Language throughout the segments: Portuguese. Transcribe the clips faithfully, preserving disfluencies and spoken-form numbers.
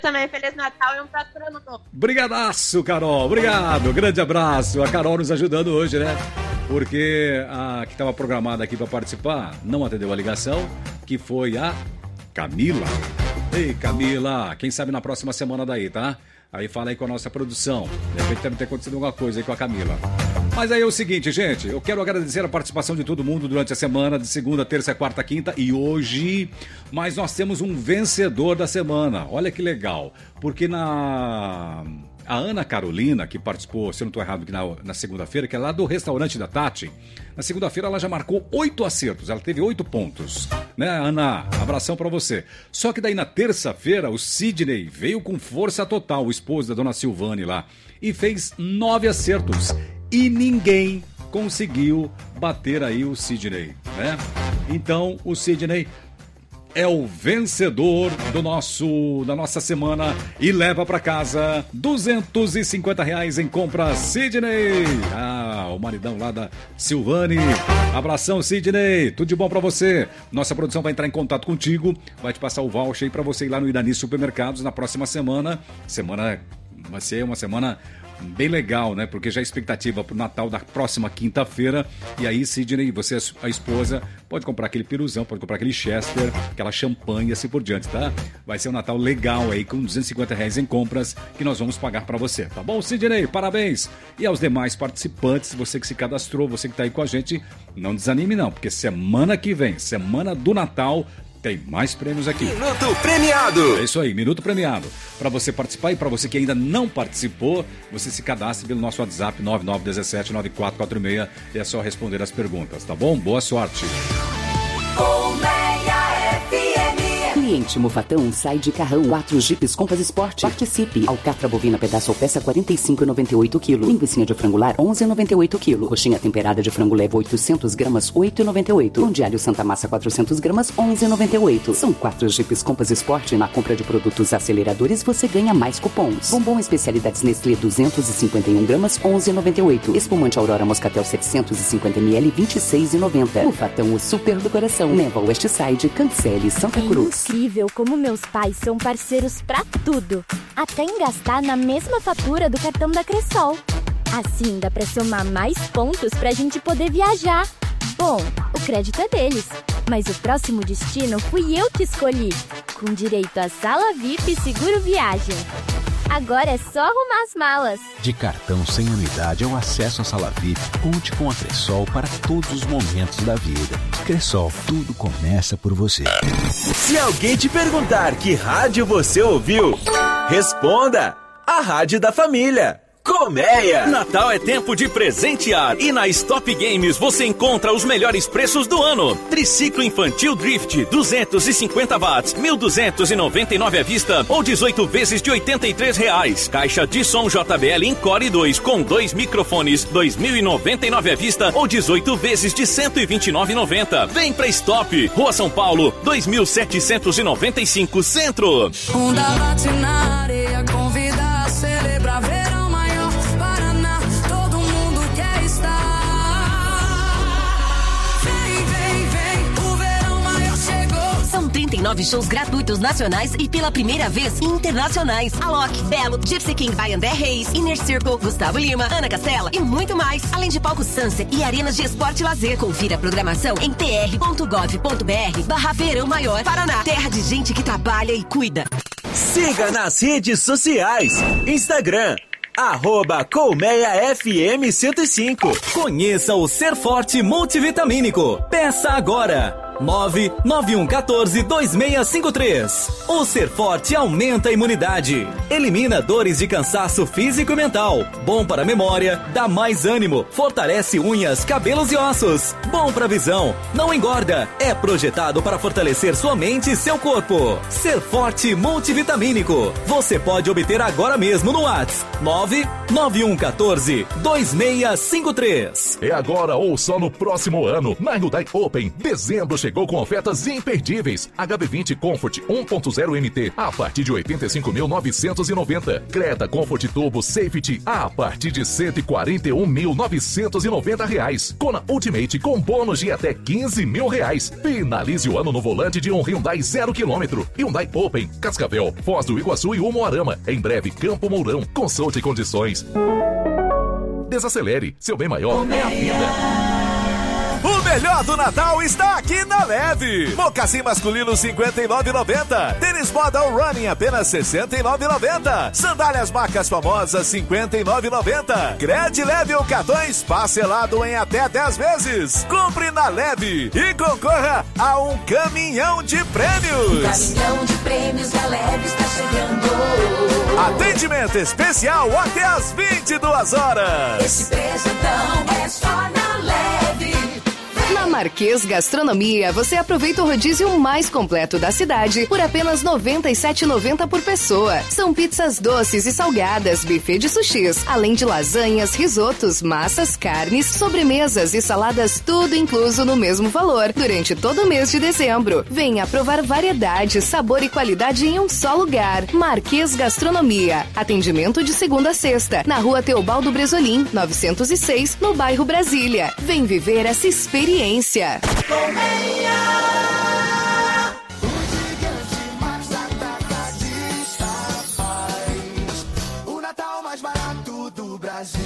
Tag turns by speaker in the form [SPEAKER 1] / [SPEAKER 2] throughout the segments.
[SPEAKER 1] também, Feliz Natal e um próspero ano novo.
[SPEAKER 2] Brigadaço, Carol, obrigado, grande abraço. A Carol nos ajudando hoje, né? Porque a que estava programada aqui para participar não atendeu a ligação, que foi a Camila. Ei, Camila, quem sabe na próxima semana daí, tá? Aí fala aí com a nossa produção. De repente deve ter acontecido alguma coisa aí com a Camila. Mas aí é o seguinte, gente, eu quero agradecer a participação de todo mundo durante a semana, de segunda, terça, quarta, quinta e hoje. Mas nós temos um vencedor da semana. Olha que legal, porque na... A Ana Carolina, que participou, se eu não estou errado, na, na segunda-feira, que é lá do restaurante da Tati, na segunda-feira ela já marcou oito acertos, ela teve oito pontos. Né, Ana? Abração pra você. Só que daí na terça-feira o Sidney veio com força total, o esposo da dona Silvane lá, e fez nove acertos. E ninguém conseguiu bater aí o Sidney, né? Então o Sidney é o vencedor do nosso, da nossa semana e leva para casa duzentos e cinquenta reais em compra, Sidney. Ah, o maridão lá da Silvane. Abração, Sidney. Tudo de bom para você. Nossa produção vai entrar em contato contigo, vai te passar o voucher aí para você ir lá no Irani Supermercados na próxima semana. Semana vai ser uma semana bem legal, né? Porque já é expectativa pro Natal da próxima quinta-feira. E aí, Sidney, você, a esposa, pode comprar aquele piruzão, pode comprar aquele Chester, aquela champanhe e assim por diante, tá? Vai ser um Natal legal aí, com duzentos e cinquenta reais em compras que nós vamos pagar pra você, tá bom, Sidney? Parabéns! E aos demais participantes, você que se cadastrou, você que tá aí com a gente, não desanime não, porque semana que vem, semana do Natal, tem mais prêmios aqui.
[SPEAKER 3] Minuto Premiado.
[SPEAKER 2] É isso aí, Minuto Premiado. Para você participar e para você que ainda não participou, você se cadastre pelo nosso WhatsApp nove nove um sete nove quatro quatro seis e é só responder as perguntas, tá bom? Boa sorte.
[SPEAKER 4] Cliente Mufatão sai de carrão. Quatro Jeeps Compass Sport. Participe. Alcatra bovina pedaço ou peça quarenta e cinco reais e noventa e oito centavos. Linguiça de frango lar onze reais e noventa e oito centavos. Coxinha temperada de frango leve oitocentas gramas oito reais e noventa e oito centavos. Pão de alho Santa Massa quatrocentas gramas onze reais e noventa e oito centavos. São quatro Jeeps Compass Sport. Na compra de produtos aceleradores você ganha mais cupons. Bombom Especialidades Nestlé duzentas e cinquenta e uma gramas onze reais e noventa e oito centavos. Espumante Aurora Moscatel setecentos e cinquenta mililitros vinte e seis reais e noventa centavos. Mufatão, o super do coração. Neva Westside, Cancele, Santa Cruz.
[SPEAKER 5] É incrível como meus pais são parceiros pra tudo, até em gastar na mesma fatura do cartão da Cressol. Assim dá pra somar mais pontos pra gente poder viajar. Bom, o crédito é deles, mas o próximo destino fui eu que escolhi, com direito a sala V I P e seguro viagem. Agora é só arrumar as malas.
[SPEAKER 6] De cartão sem anuidade ao acesso à sala V I P, conte com a Cressol para todos os momentos da vida. Cressol, tudo começa por você.
[SPEAKER 3] Se alguém te perguntar que rádio você ouviu, responda: a Rádio da Família. Colmeia! Natal é tempo de presentear e na Stop Games você encontra os melhores preços do ano. Triciclo infantil Drift duzentos e cinquenta watts, mil duzentos e noventa e nove à vista ou dezoito vezes de oitenta e três reais. Caixa de som J B L Encore dois com dois microfones, dois mil e noventa e nove à vista ou dezoito vezes de cento e vinte e nove reais e noventa centavos. Vem pra Stop, Rua São Paulo, dois mil setecentos e noventa e cinco, Centro.
[SPEAKER 7] Onda bate na areia, convida a celebrar verão.
[SPEAKER 8] trinta e nove shows gratuitos nacionais e pela primeira vez internacionais. Alok, Belo, Gypsy King by André Reis, Inner Circle, Gustavo Lima, Ana Castela e muito mais. Além de palco Sunset e arenas de esporte e lazer. Confira a programação em t r ponto gov ponto b r barra Verão Maior, Paraná. Terra de gente que trabalha e cuida.
[SPEAKER 3] Siga nas redes sociais. Instagram, arroba Colmeia F M cento e cinco. Conheça o Ser Forte Multivitamínico. Peça agora. nove nove um um quatro dois seis cinco três. O Ser Forte aumenta a imunidade, elimina dores de cansaço físico e mental, bom para a memória, dá mais ânimo, fortalece unhas, cabelos e ossos, bom para a visão, não engorda, é projetado para fortalecer sua mente e seu corpo. Ser Forte Multivitamínico. Você pode obter agora mesmo no WhatsApp nove nove um um quatro dois seis cinco três.
[SPEAKER 9] É agora ou só no próximo ano. Na Hyundai Open, dezembro chegou. chegou com ofertas imperdíveis. H B vinte Comfort um ponto zero M T a partir de oitenta e cinco mil novecentos e noventa. Creta Comfort Turbo Safety a partir de cento e quarenta e um mil novecentos e noventa reais. Kona Ultimate com bônus de até quinze mil reais. Finalize o ano no volante de um Hyundai zero quilômetro. Hyundai Open, Cascavel, Foz do Iguaçu e Umuarama. Em breve, Campo Mourão. Consulte condições. Desacelere, seu bem maior é a vida.
[SPEAKER 10] O melhor do Natal está aqui na Leve. Mocassim masculino cinquenta e nove reais e noventa centavos. Tênis Model Running apenas sessenta e nove reais e noventa centavos. Sandálias marcas famosas cinquenta e nove reais e noventa centavos. Cred Leve ou cartões parcelado em até dez vezes. Compre na Leve e concorra a um caminhão de prêmios.
[SPEAKER 7] O caminhão de prêmios da Leve está chegando.
[SPEAKER 10] Atendimento especial até às vinte e duas horas.
[SPEAKER 7] Esse presentão é só na Leve.
[SPEAKER 11] Na Marquês Gastronomia, você aproveita o rodízio mais completo da cidade por apenas noventa e sete reais e noventa centavos por pessoa. São pizzas doces e salgadas, buffet de sushis, além de lasanhas, risotos, massas, carnes, sobremesas e saladas, tudo incluso no mesmo valor, durante todo o mês de dezembro. Venha provar variedade, sabor e qualidade em um só lugar. Marquês Gastronomia. Atendimento de segunda a sexta, na rua Teobaldo Bresolim, novecentos e seis, no bairro Brasília. Vem viver essa experiência.
[SPEAKER 7] Colmeia.
[SPEAKER 12] O gigante mais atacadista faz o Natal mais barato do Brasil.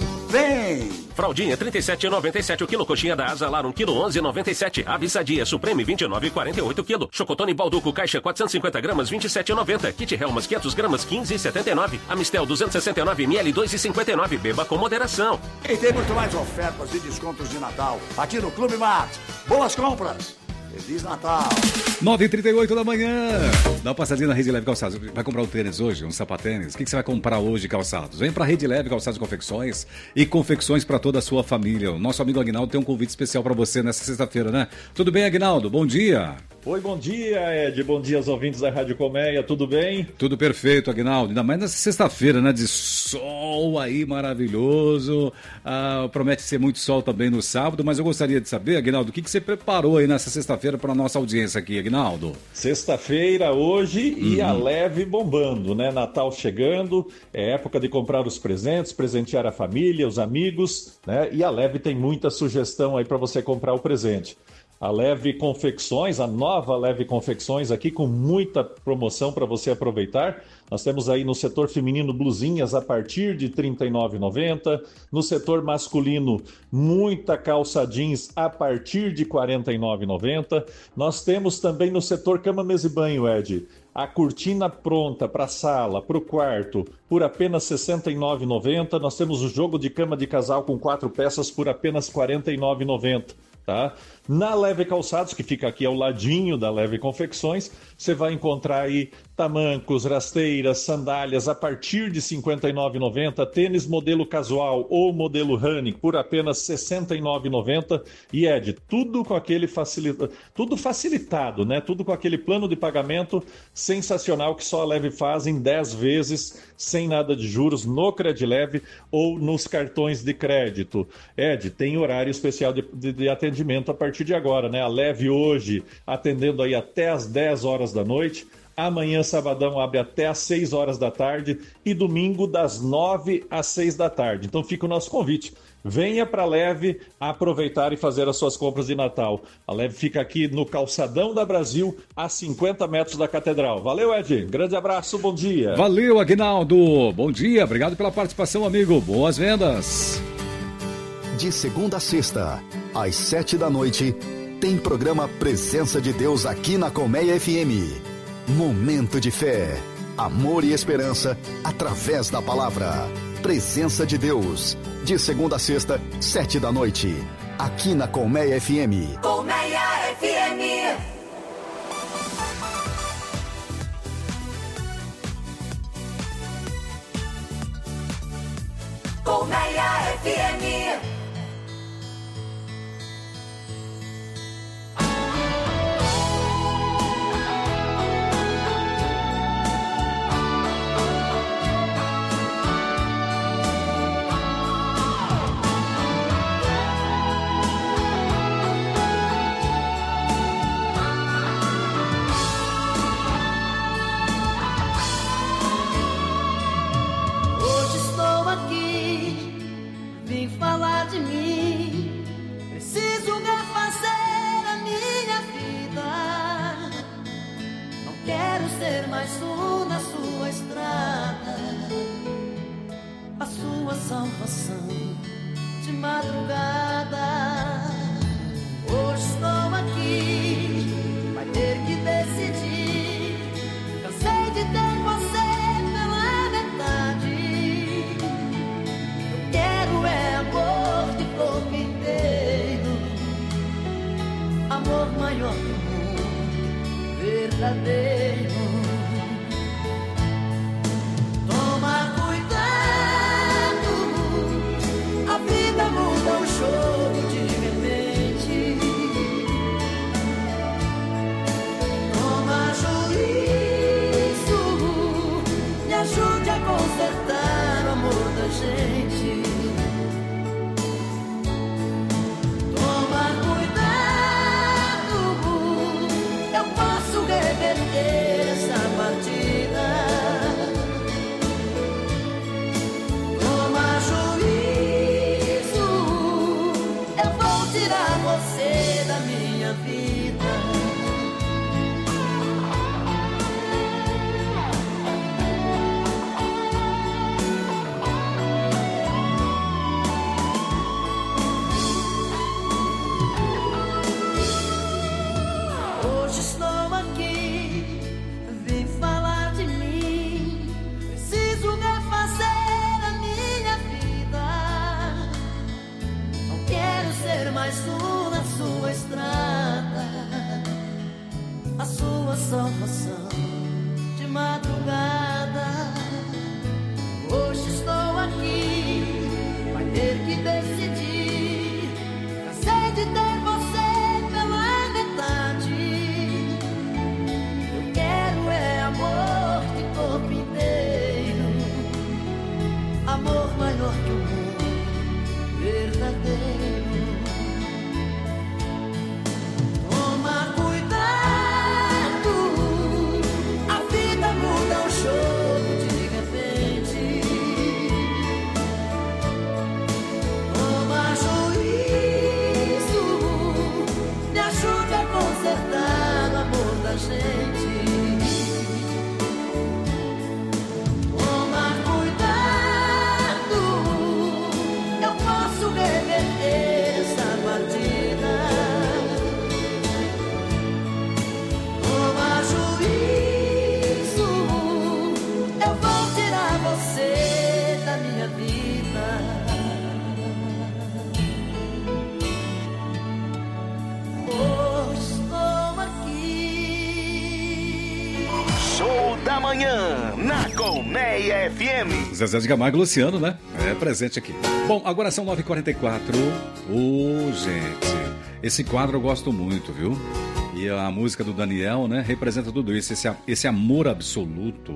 [SPEAKER 13] Vem! Fraldinha trinta e sete reais e noventa e sete centavos o quilo, coxinha da Asa Lar um quilo onze reais e noventa e sete centavos, Avissadia Supreme vinte e nove reais e quarenta e oito centavos quilo, Chocotone Balduco caixa quatrocentos e cinquenta gramas vinte e sete reais e noventa centavos, Kit Helmas quinhentas gramas quinze reais e setenta e nove centavos, Amistel duzentos e sessenta e nove mililitros dois reais e cinquenta e nove centavos, beba com moderação.
[SPEAKER 12] E tem muito mais ofertas e descontos de Natal aqui no Clube Mart. Boas compras! Feliz Natal!
[SPEAKER 2] nove e trinta e oito da manhã. Dá uma passadinha na Rede Leve Calçados. Vai comprar um tênis hoje, um sapatênis? O que, que você vai comprar hoje, calçados? Vem pra Rede Leve Calçados e Confecções e confecções para toda a sua família. O nosso amigo Aguinaldo tem um convite especial para você nessa sexta-feira, né? Tudo bem, Aguinaldo? Bom dia.
[SPEAKER 14] Oi, bom dia, Ed. Bom dia aos ouvintes da Rádio Colmeia. Tudo bem?
[SPEAKER 2] Tudo perfeito, Aguinaldo. Ainda mais nessa sexta-feira, né? De sol aí maravilhoso. Ah, promete ser muito sol também no sábado, mas eu gostaria de saber, Aguinaldo, o que, que você preparou aí nessa sexta-feira para a nossa audiência aqui, Aguinaldo?
[SPEAKER 14] Sexta-feira hoje
[SPEAKER 2] uhum.
[SPEAKER 14] e a Leve bombando, né? Natal chegando, é época de comprar os presentes, presentear a família, os amigos, né? E a Leve tem muita sugestão aí para você comprar o presente. A Leve Confecções, a nova Leve Confecções aqui com muita promoção para você aproveitar. Nós temos aí no setor feminino blusinhas a partir de trinta e nove reais e noventa centavos. No setor masculino, muita calça jeans a partir de quarenta e nove reais e noventa centavos. Nós temos também no setor cama, mesa e banho, Ed, a cortina pronta para a sala, para o quarto, por apenas sessenta e nove reais e noventa centavos. Nós temos o jogo de cama de casal com quatro peças por apenas quarenta e nove reais e noventa centavos. Tá? Na Leve Calçados, que fica aqui ao ladinho da Leve Confecções, você vai encontrar aí tamancos, rasteiras, sandálias a partir de cinquenta e nove reais e noventa centavos, tênis modelo casual ou modelo running por apenas sessenta e nove reais e noventa centavos. E Ed, tudo com aquele facilita... tudo facilitado, né? Tudo com aquele plano de pagamento sensacional que só a Leve faz em dez vezes, sem nada de juros, no Credileve ou nos cartões de crédito. Ed, tem horário especial de, de, de atendimento a partir de agora, né? A Leve hoje atendendo aí até às dez horas da noite. Amanhã, sabadão, abre até às seis horas da tarde e domingo das nove às seis da tarde. Então fica o nosso convite. Venha para a Leve aproveitar e fazer as suas compras de Natal. A Leve fica aqui no Calçadão da Brasil, a cinquenta metros da Catedral. Valeu, Ed. Grande abraço, bom dia.
[SPEAKER 2] Valeu, Aguinaldo. Bom dia, obrigado pela participação, amigo. Boas vendas.
[SPEAKER 15] De segunda a sexta, às sete da noite, tem programa Presença de Deus aqui na Colmeia F M. Momento de fé, amor e esperança através da palavra. Presença de Deus, de segunda a sexta, sete da noite, aqui na Colmeia F M.
[SPEAKER 7] Colmeia F M. Colmeia F M.
[SPEAKER 16] verdadeiro. Toma cuidado, a vida muda o jogo de repente. Toma juízo, me ajude a consertar o amor da gente. Toma cuidado, eu posso reverter essa partida. Toma juízo, eu vou tirar você da minha vida. Hoje estou aqui, vim falar de mim. Preciso refazer a minha vida. Não quero ser mais um na sua estrada, a sua salvação de madrugada. Hoje estou aqui, vai ter que decidir. Cansei de ter você pela metade. Eu quero é amor de corpo inteiro, amor maior que o mundo verdadeiro. Toma cuidado, a vida muda o jogo de repente. Toma juízo, me ajude a consertar o amor da gente. Toma cuidado, eu posso reverter essa partida. Toma juízo, eu vou tirar você da minha vida. Hoje estou aqui.
[SPEAKER 17] Show da manhã, na Colmeia F M.
[SPEAKER 2] Zezé de Camargo e Luciano, né? É presente aqui. Bom, agora são nove e quarenta e quatro. Ô, gente, esse quadro eu gosto muito, viu? E a música do Daniel, né? Representa tudo isso, esse, esse amor absoluto.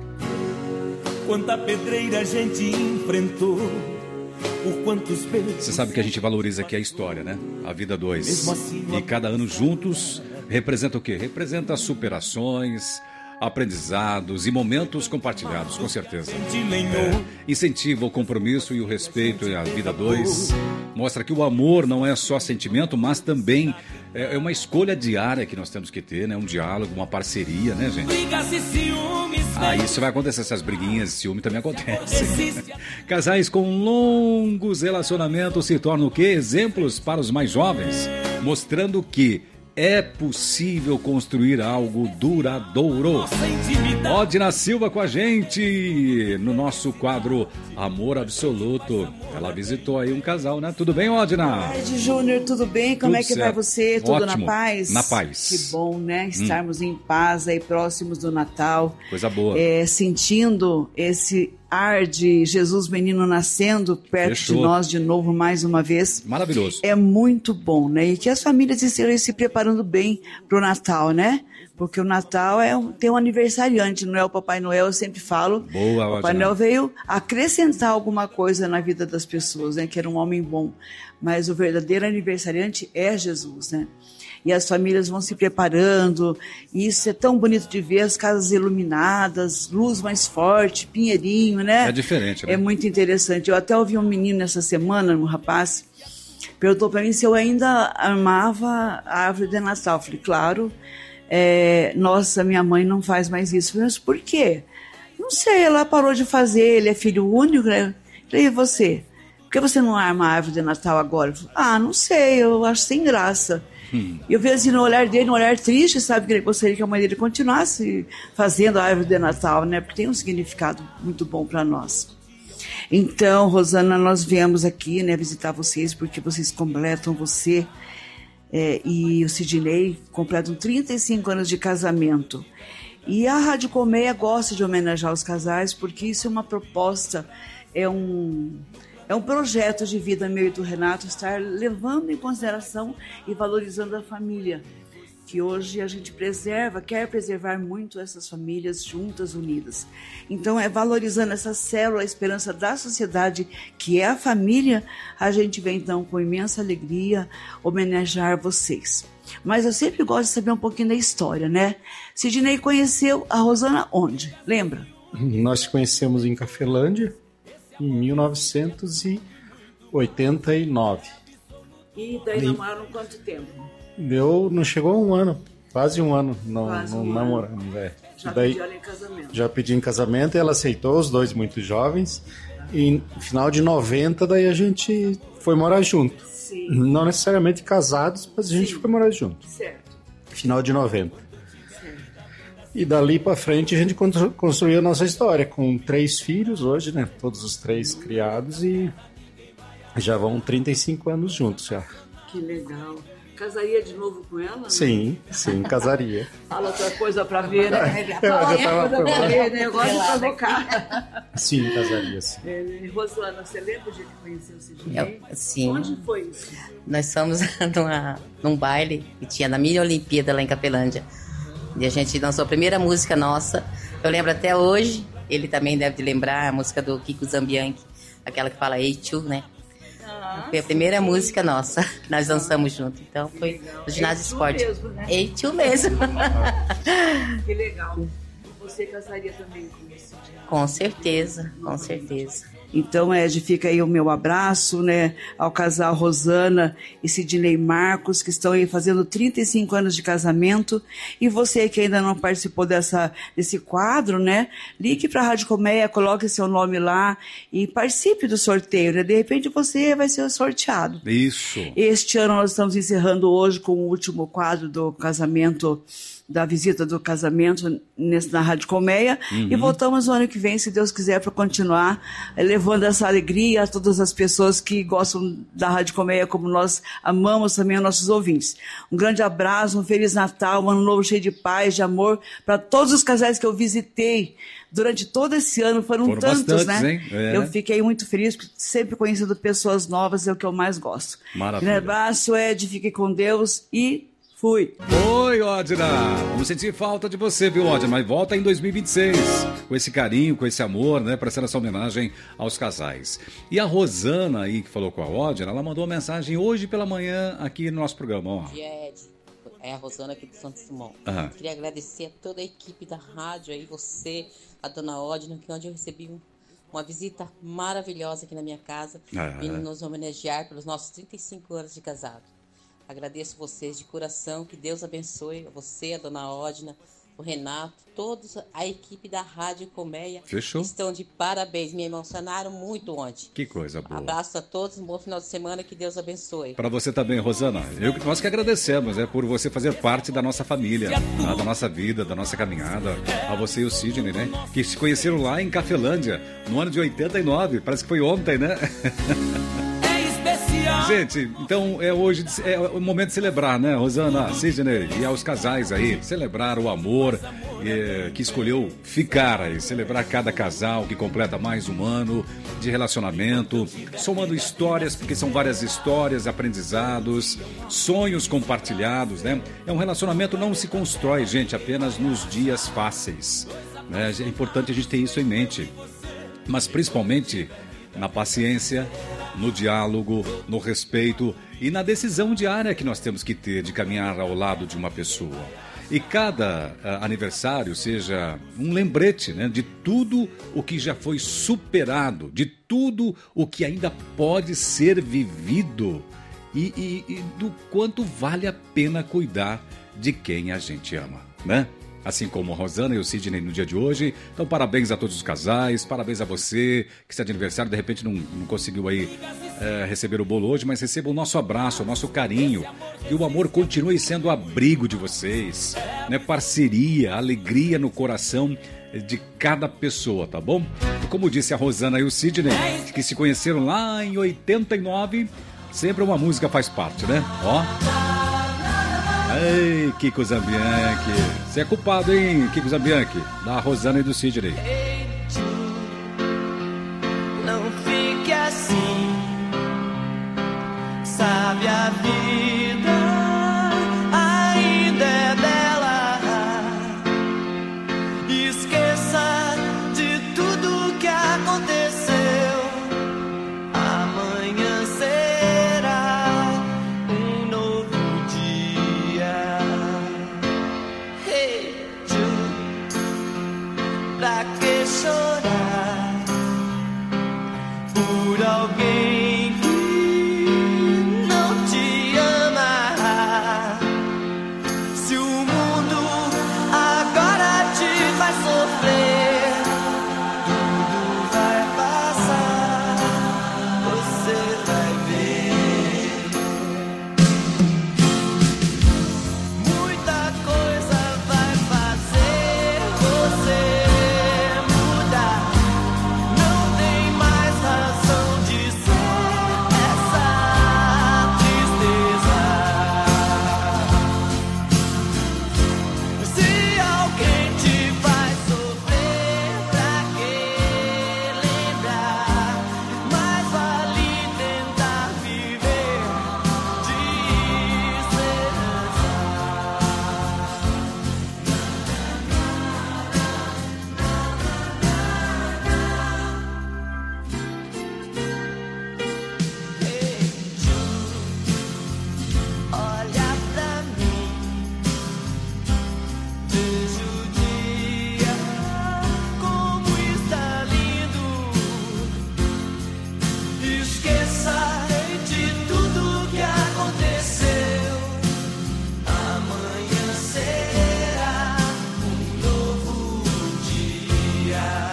[SPEAKER 18] Quanta pedreira a gente enfrentou, por quantos beijos.
[SPEAKER 2] Você sabe que a gente valoriza aqui a história, né? A vida dois.
[SPEAKER 18] Mesmo assim, não-
[SPEAKER 2] E cada ano juntos representa o quê? Representa superações, aprendizados e momentos compartilhados, com certeza. É, incentiva o compromisso e o respeito à vida dois. Mostra que o amor não é só sentimento, mas também é é uma escolha diária que nós temos que ter, né? Um diálogo, uma parceria, né, gente?
[SPEAKER 18] Brigas e ciúmes.
[SPEAKER 2] Ah, isso vai acontecer, essas briguinhas, ciúme também acontece. Casais com longos relacionamentos se tornam o quê? Exemplos para os mais jovens, mostrando que é possível construir algo duradouro. Odina Silva com a gente no nosso quadro Amor Absoluto. Ela visitou aí um casal, né? Tudo bem, Odina?
[SPEAKER 19] Ed Júnior, tudo bem? Como
[SPEAKER 2] Tudo
[SPEAKER 19] é que
[SPEAKER 2] certo.
[SPEAKER 19] vai você? Tudo
[SPEAKER 2] Ótimo.
[SPEAKER 19] na paz?
[SPEAKER 2] Na paz.
[SPEAKER 19] Que bom, né? Estarmos em paz aí, próximos do Natal.
[SPEAKER 2] Coisa boa.
[SPEAKER 19] É, sentindo esse ar de Jesus menino nascendo perto
[SPEAKER 2] Fechou.
[SPEAKER 19] de nós de novo mais uma vez.
[SPEAKER 2] Maravilhoso.
[SPEAKER 19] É muito bom, né? E que as famílias estejam se preparando bem para o Natal, né? Porque o Natal é um, tem um aniversariante, não é o Papai Noel, eu sempre falo.
[SPEAKER 2] Boa,
[SPEAKER 19] O Papai
[SPEAKER 2] Odina.
[SPEAKER 19] Noel veio acrescentar alguma coisa na vida das pessoas, né? Que era um homem bom. Mas o verdadeiro aniversariante é Jesus, né? E as famílias vão se preparando, e isso é tão bonito de ver, as casas iluminadas, luz mais forte, pinheirinho, né?
[SPEAKER 2] É diferente, né?
[SPEAKER 19] É muito interessante. Eu até ouvi um menino essa semana, um rapaz, perguntou para mim se eu ainda armava a árvore de Natal. Eu falei, claro. É, nossa, minha mãe não faz mais isso. Eu falei, mas por quê? Não sei, ela parou de fazer, ele é filho único, né? Eu falei, e você? Por que você não arma a árvore de Natal agora? Eu falei, ah, não sei, eu acho sem graça.
[SPEAKER 2] Hum.
[SPEAKER 19] E eu vi assim no olhar dele, um olhar triste, sabe, que ele gostaria que a mãe dele continuasse fazendo a árvore de Natal, né? Porque tem um significado muito bom para nós. Então, Rosana, nós viemos aqui, né, visitar vocês, porque vocês completam você é, e o Sidney completam trinta e cinco anos de casamento. E a Rádio Colmeia gosta de homenagear os casais, porque isso é uma proposta, é um, é um projeto de vida meu e do Renato, estar levando em consideração e valorizando a família, que hoje a gente preserva, quer preservar muito essas famílias juntas, unidas. Então, é valorizando essa célula, a esperança da sociedade, que é a família, a gente vem, então, com imensa alegria, homenagear vocês. Mas eu sempre gosto de saber um pouquinho da história, né? Sidney conheceu a Rosana onde? Lembra?
[SPEAKER 20] Nós se conhecemos em Cafelândia, em mil novecentos e oitenta e nove.
[SPEAKER 19] E daí namoraram quanto tempo?
[SPEAKER 20] Deu, não chegou a um ano, quase um ano, não,
[SPEAKER 19] Quase
[SPEAKER 20] não
[SPEAKER 19] um
[SPEAKER 20] namoramos. É.
[SPEAKER 19] Já
[SPEAKER 20] Daí,
[SPEAKER 19] pediu ela em casamento.
[SPEAKER 20] Já pedi em casamento e ela aceitou, os dois muito jovens. E no final de noventa, daí a gente foi morar junto.
[SPEAKER 19] Sim.
[SPEAKER 20] Não necessariamente casados, mas a gente
[SPEAKER 19] Sim.
[SPEAKER 20] foi morar junto.
[SPEAKER 19] Certo.
[SPEAKER 20] Final de noventa.
[SPEAKER 19] Certo.
[SPEAKER 20] E dali pra frente a gente constru- construiu a nossa história, com três filhos hoje, né? Todos os três criados e já vão trinta e cinco anos juntos já.
[SPEAKER 19] Que legal. Casaria de novo com ela?
[SPEAKER 20] Sim, sim, casaria.
[SPEAKER 19] Fala outra coisa pra ver, né?
[SPEAKER 20] Eu
[SPEAKER 19] Fala
[SPEAKER 20] já tava
[SPEAKER 19] outra coisa pra
[SPEAKER 20] falando.
[SPEAKER 19] ver, né? Eu gosto de provocar.
[SPEAKER 20] Sim, casaria, sim.
[SPEAKER 19] É, Rosana, você lembra o dia que conheceu o Sidney?
[SPEAKER 21] Eu- sim.
[SPEAKER 19] Onde foi isso?
[SPEAKER 21] Nós fomos numa, num baile que tinha na mini Olimpíada lá em Capelândia. E a gente dançou a primeira música nossa. Eu lembro até hoje, ele também deve lembrar a música do Kiko Zambianchi, aquela que fala Ei Tchu, né? Foi a primeira música nossa que nós dançamos junto. Então foi no ginásio de esporte.
[SPEAKER 19] Mesmo, né?
[SPEAKER 21] Ei Tchu mesmo.
[SPEAKER 19] Que legal. Você casaria também com esse dia?
[SPEAKER 21] Com certeza, com certeza.
[SPEAKER 19] Então, Ed, fica aí o meu abraço, né, ao casal Rosana e Sidney Marcos, que estão aí fazendo trinta e cinco anos de casamento. E você que ainda não participou dessa, desse quadro, né, ligue para a Rádio Colmeia, coloque seu nome lá e participe do sorteio, né? De repente você vai ser sorteado.
[SPEAKER 2] Isso.
[SPEAKER 19] Este ano nós estamos encerrando hoje com o último quadro do casamento, da visita do casamento nesse, na Rádio Colmeia.
[SPEAKER 2] Uhum.
[SPEAKER 19] E voltamos no ano que vem, se Deus quiser, para continuar eh, levando essa alegria a todas as pessoas que gostam da Rádio Colmeia, como nós amamos também os nossos ouvintes. Um grande abraço, um Feliz Natal, um ano novo cheio de paz, de amor, para todos os casais que eu visitei durante todo esse ano. Foram,
[SPEAKER 2] Foram
[SPEAKER 19] tantos,
[SPEAKER 2] bastantes,
[SPEAKER 19] né?
[SPEAKER 2] hein? É.
[SPEAKER 19] Eu fiquei muito feliz, porque sempre conhecendo pessoas novas, é o que eu mais gosto.
[SPEAKER 2] Maravilha.
[SPEAKER 19] Um abraço, Ed, fique com Deus e fui.
[SPEAKER 2] Oi, Odina! Vamos sentir falta de você, viu, Odina? Mas volta em dois mil e vinte e seis, com esse carinho, com esse amor, né? Prestando essa homenagem aos casais. E a Rosana aí, que falou com a Odina, ela mandou uma mensagem hoje pela manhã aqui no nosso programa, ó.
[SPEAKER 21] Ed, é a Rosana aqui do Santo Simão.
[SPEAKER 2] Aham.
[SPEAKER 21] Queria agradecer a toda a equipe da rádio aí, você, a dona Odina, que onde eu recebi um, uma visita maravilhosa aqui na minha casa,
[SPEAKER 2] Ah.
[SPEAKER 21] vindo nos homenagear pelos nossos trinta e cinco anos de casado. Agradeço vocês de coração, que Deus abençoe você, a dona Odina, o Renato, todos a equipe da Rádio Colmeia.
[SPEAKER 2] Fechou.
[SPEAKER 21] Estão de parabéns, me emocionaram muito ontem.
[SPEAKER 2] Que coisa boa.
[SPEAKER 21] Abraço a todos, um bom final de semana, que Deus abençoe.
[SPEAKER 2] Para você também, Rosana. Eu, nós que agradecemos, é por você fazer parte da nossa família, tá? Da nossa vida, da nossa caminhada. A você e o Sidney, né? Que se conheceram lá em Cafelândia, no ano de oitenta e nove. Parece que foi ontem, né? Gente, então é hoje é o momento de celebrar, né, Rosana, Sidney e aos casais aí, celebrar o amor é, que escolheu ficar aí, celebrar cada casal que completa mais um ano de relacionamento, somando histórias, porque são várias histórias, aprendizados, sonhos compartilhados, né? É um relacionamento não se constrói, gente, apenas nos dias fáceis, né? É importante a gente ter isso em mente, mas principalmente na paciência, no diálogo, no respeito e na decisão diária que nós temos que ter de caminhar ao lado de uma pessoa. E cada uh, aniversário seja um lembrete, né, de tudo o que já foi superado, de tudo o que ainda pode ser vivido e, e, e do quanto vale a pena cuidar de quem a gente ama, né? Assim como a Rosana e o Sidney no dia de hoje. Então, parabéns a todos os casais, parabéns a você que está de aniversário, de repente não, não conseguiu aí é, receber o bolo hoje, mas receba o nosso abraço, o nosso carinho, que o amor continue sendo o abrigo de vocês, né? Parceria, alegria no coração de cada pessoa, tá bom? E como disse a Rosana e o Sidney, que se conheceram lá em oitenta e nove, sempre uma música faz parte, né? Ó. Ei, Kiko Zambianchi. Você é culpado, hein, Kiko Zambianchi? Da Rosana e do Sidney.
[SPEAKER 16] Não fique assim, sabe, a vida ainda é bela. Esqueça de tudo que aconteceu. Amanhã será um novo dia. Hey, Jude, pra que chorar por alguém que não te ama? Se o mundo agora te faz sofrer, tudo vai passar, você vai ver. Muita coisa vai fazer você mudar. Não tem mais razão de ser essa tristeza. Se alguém te faz sofrer, pra que lembrar? Mais vale tentar viver de esperança. Olha pra mim, veja o dia como está lindo. Esqueça de tudo que aconteceu. Amanhã será um novo dia.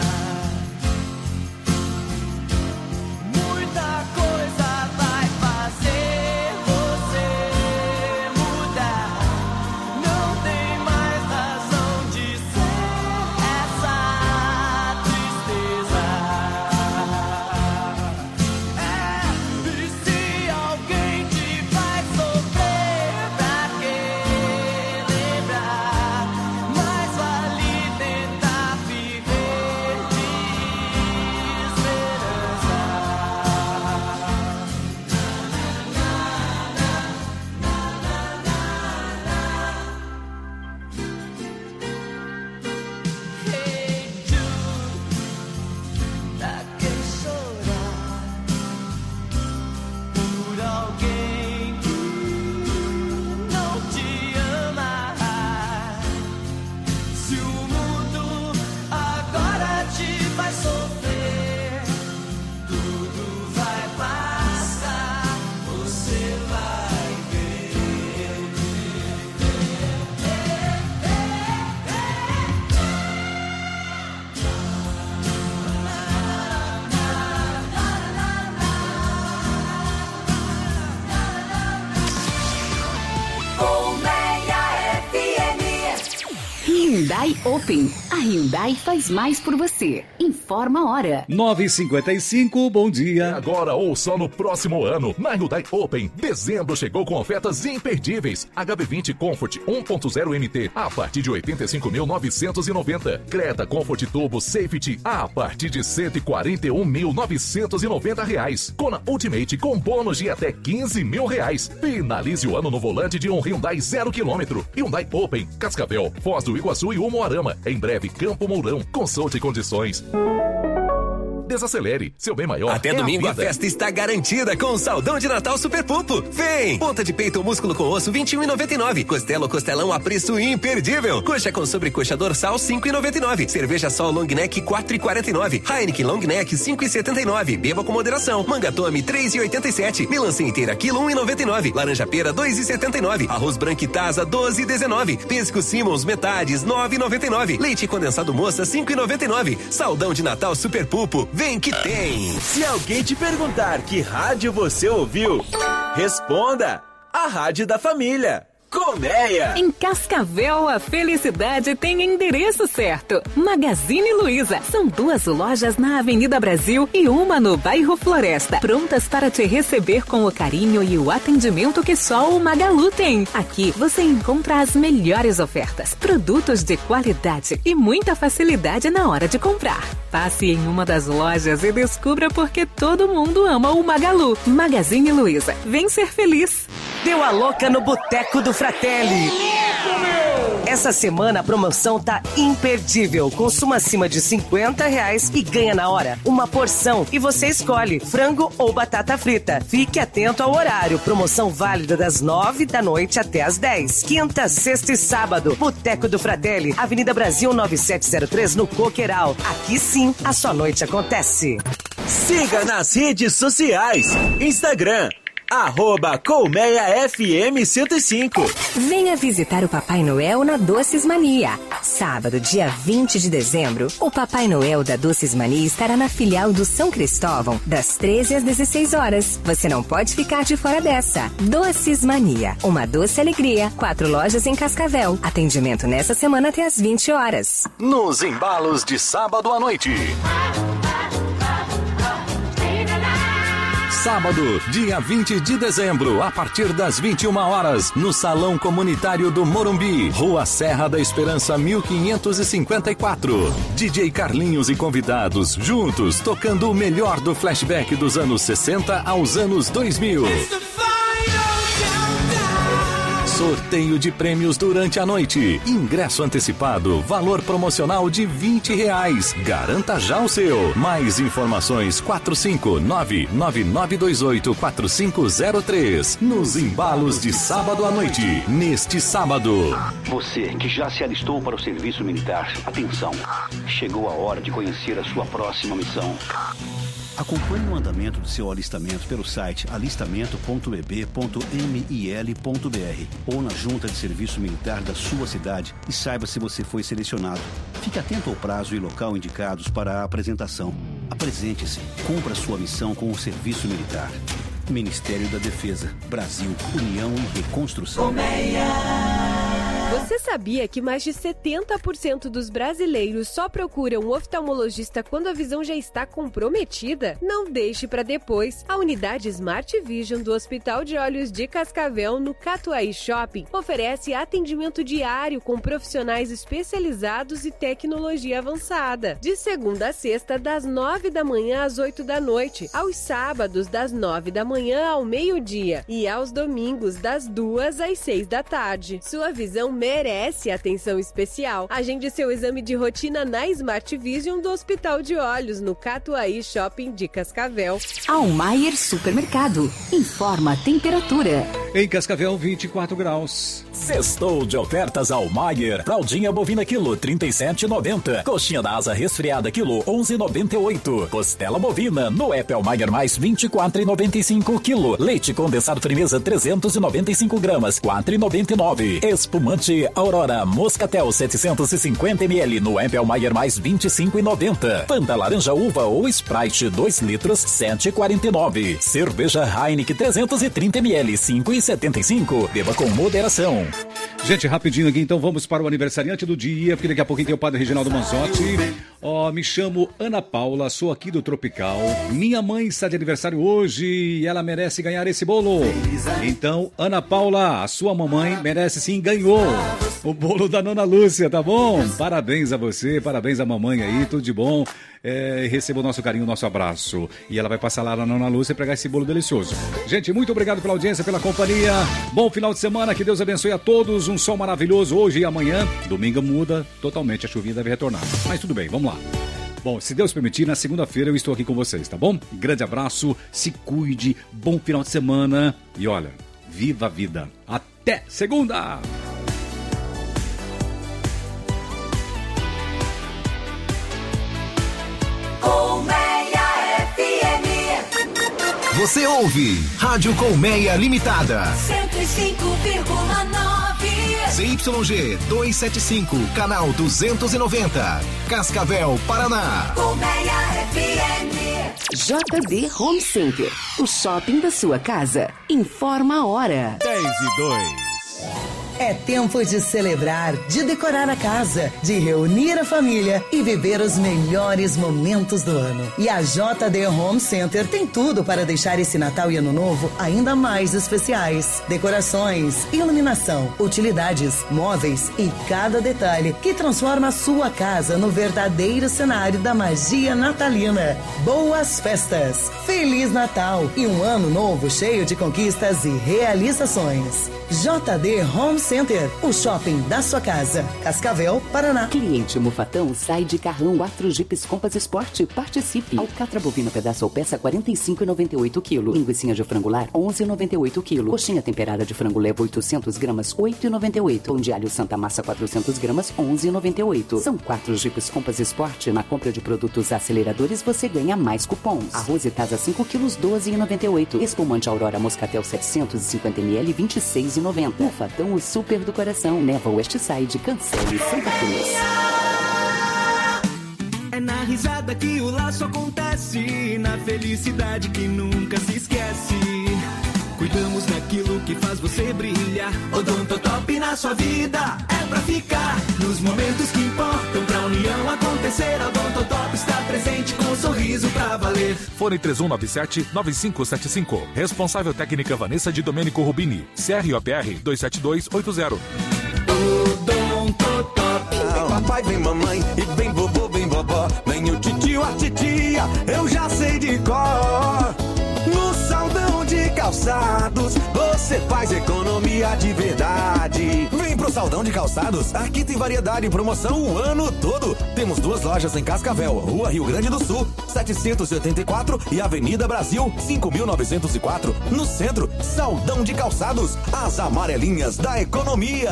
[SPEAKER 16] Muita coisa vai fazer você mudar. Não tem mais razão de ser essa tristeza. É, e se alguém te faz sofrer, pra que lembrar? Mais vale tentar viver de esperança. Hey, Jude, pra que chorar por alguém que não te ama? Se o mundo agora te faz sofrer, tudo vai passar, você vai ver.
[SPEAKER 11] Colmeia F M. Hyundai Open. A Hyundai faz mais por você. Informa a hora.
[SPEAKER 2] nove e cinquenta e cinco, bom dia.
[SPEAKER 9] Agora ou só no próximo ano, na Hyundai Open, dezembro chegou com ofertas imperdíveis. H B vinte Comfort um ponto zero M T a partir de oitenta e cinco mil novecentos e noventa. Creta Comfort Turbo Safety a partir de cento e quarenta e um mil novecentos e noventa reais. Kona Ultimate com bônus de até quinze mil reais. Finalize o ano no volante de um Hyundai zero quilômetro. Hyundai Open, Cascavel, Foz do Iguaçu e Umuarama. Em breve, Campo Mourão. Consulte condições. Desacelere, seu bem maior.
[SPEAKER 1] Até
[SPEAKER 9] é
[SPEAKER 1] domingo
[SPEAKER 9] a,
[SPEAKER 1] a
[SPEAKER 9] vida.
[SPEAKER 1] festa está garantida com o saldão de Natal Super Pupo. Vem! Ponta de peito ou músculo com osso vinte e um reais e noventa e nove centavos. Costela ou costelão a preço imperdível. Coxa com sobrecoxa dorsal cinco reais e noventa e nove centavos. Cerveja Sol Long Neck quatro reais e quarenta e nove centavos. Heineken Long Neck cinco reais e setenta e nove centavos. Beba com moderação. Manga Tome três reais e oitenta e sete centavos. Melancia inteira quilo um real e noventa e nove centavos. Laranja pera dois reais e setenta e nove centavos. Arroz branco Taza doze reais e dezenove centavos. Pesco Simmons metades nove reais e noventa e nove centavos. Leite condensado Moça cinco reais e noventa e nove centavos. Saldão de Natal Super Pupo. Vem que tem!
[SPEAKER 3] Se alguém te perguntar que rádio você ouviu, responda: a Rádio da Família. Colmeia.
[SPEAKER 4] Em Cascavel, a felicidade tem endereço certo. Magazine Luiza. São duas lojas na Avenida Brasil e uma no bairro Floresta, prontas para te receber com o carinho e o atendimento que só o Magalu tem. Aqui você encontra as melhores ofertas, produtos de qualidade e muita facilidade na hora de comprar. Passe em uma das lojas e descubra por que todo mundo ama o Magalu. Magazine Luiza. Vem ser feliz.
[SPEAKER 22] Deu a louca no Boteco do Fratelli. Essa semana a promoção tá imperdível. Consuma acima de cinquenta reais e ganha na hora uma porção. E você escolhe frango ou batata frita. Fique atento ao horário. Promoção válida das nove da noite até as dez. Quinta, sexta e sábado. Boteco do Fratelli, Avenida Brasil nove sete zero três, no Coqueiral. Aqui sim, a sua noite acontece.
[SPEAKER 3] Siga nas redes sociais. Instagram, arroba Colmeia F M cento e cinco.
[SPEAKER 8] Venha visitar o Papai Noel na Doces Mania. Sábado, dia vinte de dezembro, o Papai Noel da Doces Mania estará na filial do São Cristóvão, das treze às dezesseis horas. Você não pode ficar de fora dessa. Doces Mania, uma doce alegria. Quatro lojas em Cascavel. Atendimento nessa semana até às vinte horas.
[SPEAKER 9] Nos embalos de sábado à noite. Sábado, dia vinte de dezembro, a partir das vinte e uma horas, no Salão Comunitário do Morumbi, Rua Serra da Esperança mil quinhentos e cinquenta e quatro. D J Carlinhos e convidados, juntos, tocando o melhor do flashback dos anos sessenta aos anos dois mil. Sorteio de prêmios durante a noite. Ingresso antecipado, valor promocional de vinte reais. Garanta já o seu. Mais informações quatro cinco nove nove nove dois oito quatro cinco zero três. Nos embalos de sábado à noite. Neste sábado.
[SPEAKER 23] Você que já se alistou para o serviço militar, atenção. Chegou a hora de conhecer a sua próxima missão. Acompanhe o andamento do seu alistamento pelo site alistamento ponto e b ponto mil ponto b r ou na junta de serviço militar da sua cidade e saiba se você foi selecionado. Fique atento ao prazo e local indicados para a apresentação. Apresente-se, cumpra sua missão com o serviço militar. Ministério da Defesa, Brasil, União e Reconstrução.
[SPEAKER 24] Você sabia que mais de setenta por cento dos brasileiros só procuram um oftalmologista quando a visão já está comprometida? Não deixe para depois. A unidade Smart Vision do Hospital de Olhos de Cascavel, no Catuaí Shopping, oferece atendimento diário com profissionais especializados e tecnologia avançada. De segunda a sexta, das nove da manhã às oito da noite. Aos sábados, das nove da manhã ao meio-dia. E aos domingos, das duas às seis da tarde. Sua visão merece atenção especial. Agende seu exame de rotina na Smart Vision do Hospital de Olhos, no Catuaí Shopping de Cascavel.
[SPEAKER 4] Almaier Supermercado. Informa a temperatura.
[SPEAKER 2] Em Cascavel, vinte e quatro graus.
[SPEAKER 3] Sextou de ofertas Almaier. Fraldinha bovina quilo trinta e sete reais e noventa centavos. Coxinha da asa resfriada quilo onze reais e noventa e oito centavos. Costela bovina no app Almaier mais vinte e quatro reais e noventa e cinco centavos quilo. Leite condensado firmeza trezentos e noventa e cinco gramas quatro reais e noventa e nove centavos. Espumante Aurora Moscatel setecentos e cinquenta mililitros no app Almaier mais vinte e cinco reais e noventa centavos. Fanta laranja uva ou Sprite dois litros sete reais e quarenta e nove centavos. Cerveja Heineken trezentos e trinta mililitros cinco reais e setenta e cinco centavos. Beba com moderação.
[SPEAKER 2] Gente, rapidinho aqui, então vamos para o aniversariante do dia, porque daqui a pouquinho tem o padre Reginaldo Manzotti. Ó, oh, me chamo Ana Paula, sou aqui do Tropical. Minha mãe está de aniversário hoje e ela merece ganhar esse bolo. Então, Ana Paula, a sua mamãe merece sim, ganhou o bolo da Nona Lúcia, tá bom? Parabéns a você, parabéns à mamãe aí, tudo de bom. É, receba o nosso carinho, o nosso abraço. E ela vai passar lá na Nona Lúcia e pegar esse bolo delicioso. Gente, muito obrigado pela audiência, pela companhia. Bom final de semana, que Deus abençoe a todos. Um sol maravilhoso hoje e amanhã. Domingo muda totalmente, a chuvinha deve retornar. Mas tudo bem, vamos lá. Bom, se Deus permitir, na segunda-feira eu estou aqui com vocês, tá bom? Grande abraço, se cuide, bom final de semana. E olha, viva a vida. Até segunda!
[SPEAKER 25] Você ouve Rádio Colmeia Limitada.
[SPEAKER 16] cento e cinco vírgula nove.
[SPEAKER 25] C Y G duzentos e setenta e cinco, canal duzentos e noventa. Cascavel, Paraná.
[SPEAKER 16] Colmeia F M.
[SPEAKER 4] J D Home Center, o shopping da sua casa. Informa a hora.
[SPEAKER 10] dez e dois.
[SPEAKER 5] É tempo de celebrar, de decorar a casa, de reunir a família e viver os melhores momentos do ano. E a J D Home Center tem tudo para deixar esse Natal e Ano Novo ainda mais especiais. Decorações, iluminação, utilidades, móveis e cada detalhe que transforma a sua casa no verdadeiro cenário da magia natalina. Boas festas, Feliz Natal e um ano novo cheio de conquistas e realizações. J D Home Center, o shopping da sua casa. Cascavel, Paraná.
[SPEAKER 6] Cliente Mufatão sai de carrão quatro Jeeps Compass Sport. Participe. Alcatra bovina pedaço ou peça quarenta e cinco reais e noventa e oito centavos. Linguicinha de frango lar onze reais e noventa e oito centavos. Coxinha temperada de frango leva oitocentas gramas oito reais e noventa e oito centavos. Pão de alho Santa Massa quatrocentas gramas onze reais e noventa e oito centavos. São quatro Jeeps Compass Sport. Na compra de produtos aceleradores você ganha mais cupons. Arroz e tasa cinco quilos doze reais e noventa e oito centavos. Espumante Aurora Moscatel setecentos e cinquenta mililitros vinte e seis reais e noventa centavos. Mufatão, o super do coração. Neva Westside, Cancele, Santa Cruz.
[SPEAKER 18] É na risada que o laço acontece, na felicidade que nunca se esquece. Cuidamos daquilo que faz você brilhar. Odontotop na sua vida é pra ficar. Nos momentos que importam pra união acontecer, Odontotop está presente com um sorriso pra valer.
[SPEAKER 10] Fone três um nove sete nove cinco sete cinco. Responsável técnica Vanessa de Domênico Rubini. C R O P R dois sete dois oito zero.
[SPEAKER 18] Odontotop.
[SPEAKER 12] Vem papai, vem mamãe, e vem vovô, vem vovó. Vem o titio, a titia, eu já sei de cor. No Saldão de Calçados, você faz economia de verdade. Vem pro Saldão de Calçados, aqui tem variedade e promoção o ano todo. Temos duas lojas em Cascavel, Rua Rio Grande do Sul, setecentos e oitenta e quatro e Avenida Brasil, cinco mil novecentos e quatro. No centro, Saldão de Calçados, as amarelinhas da economia.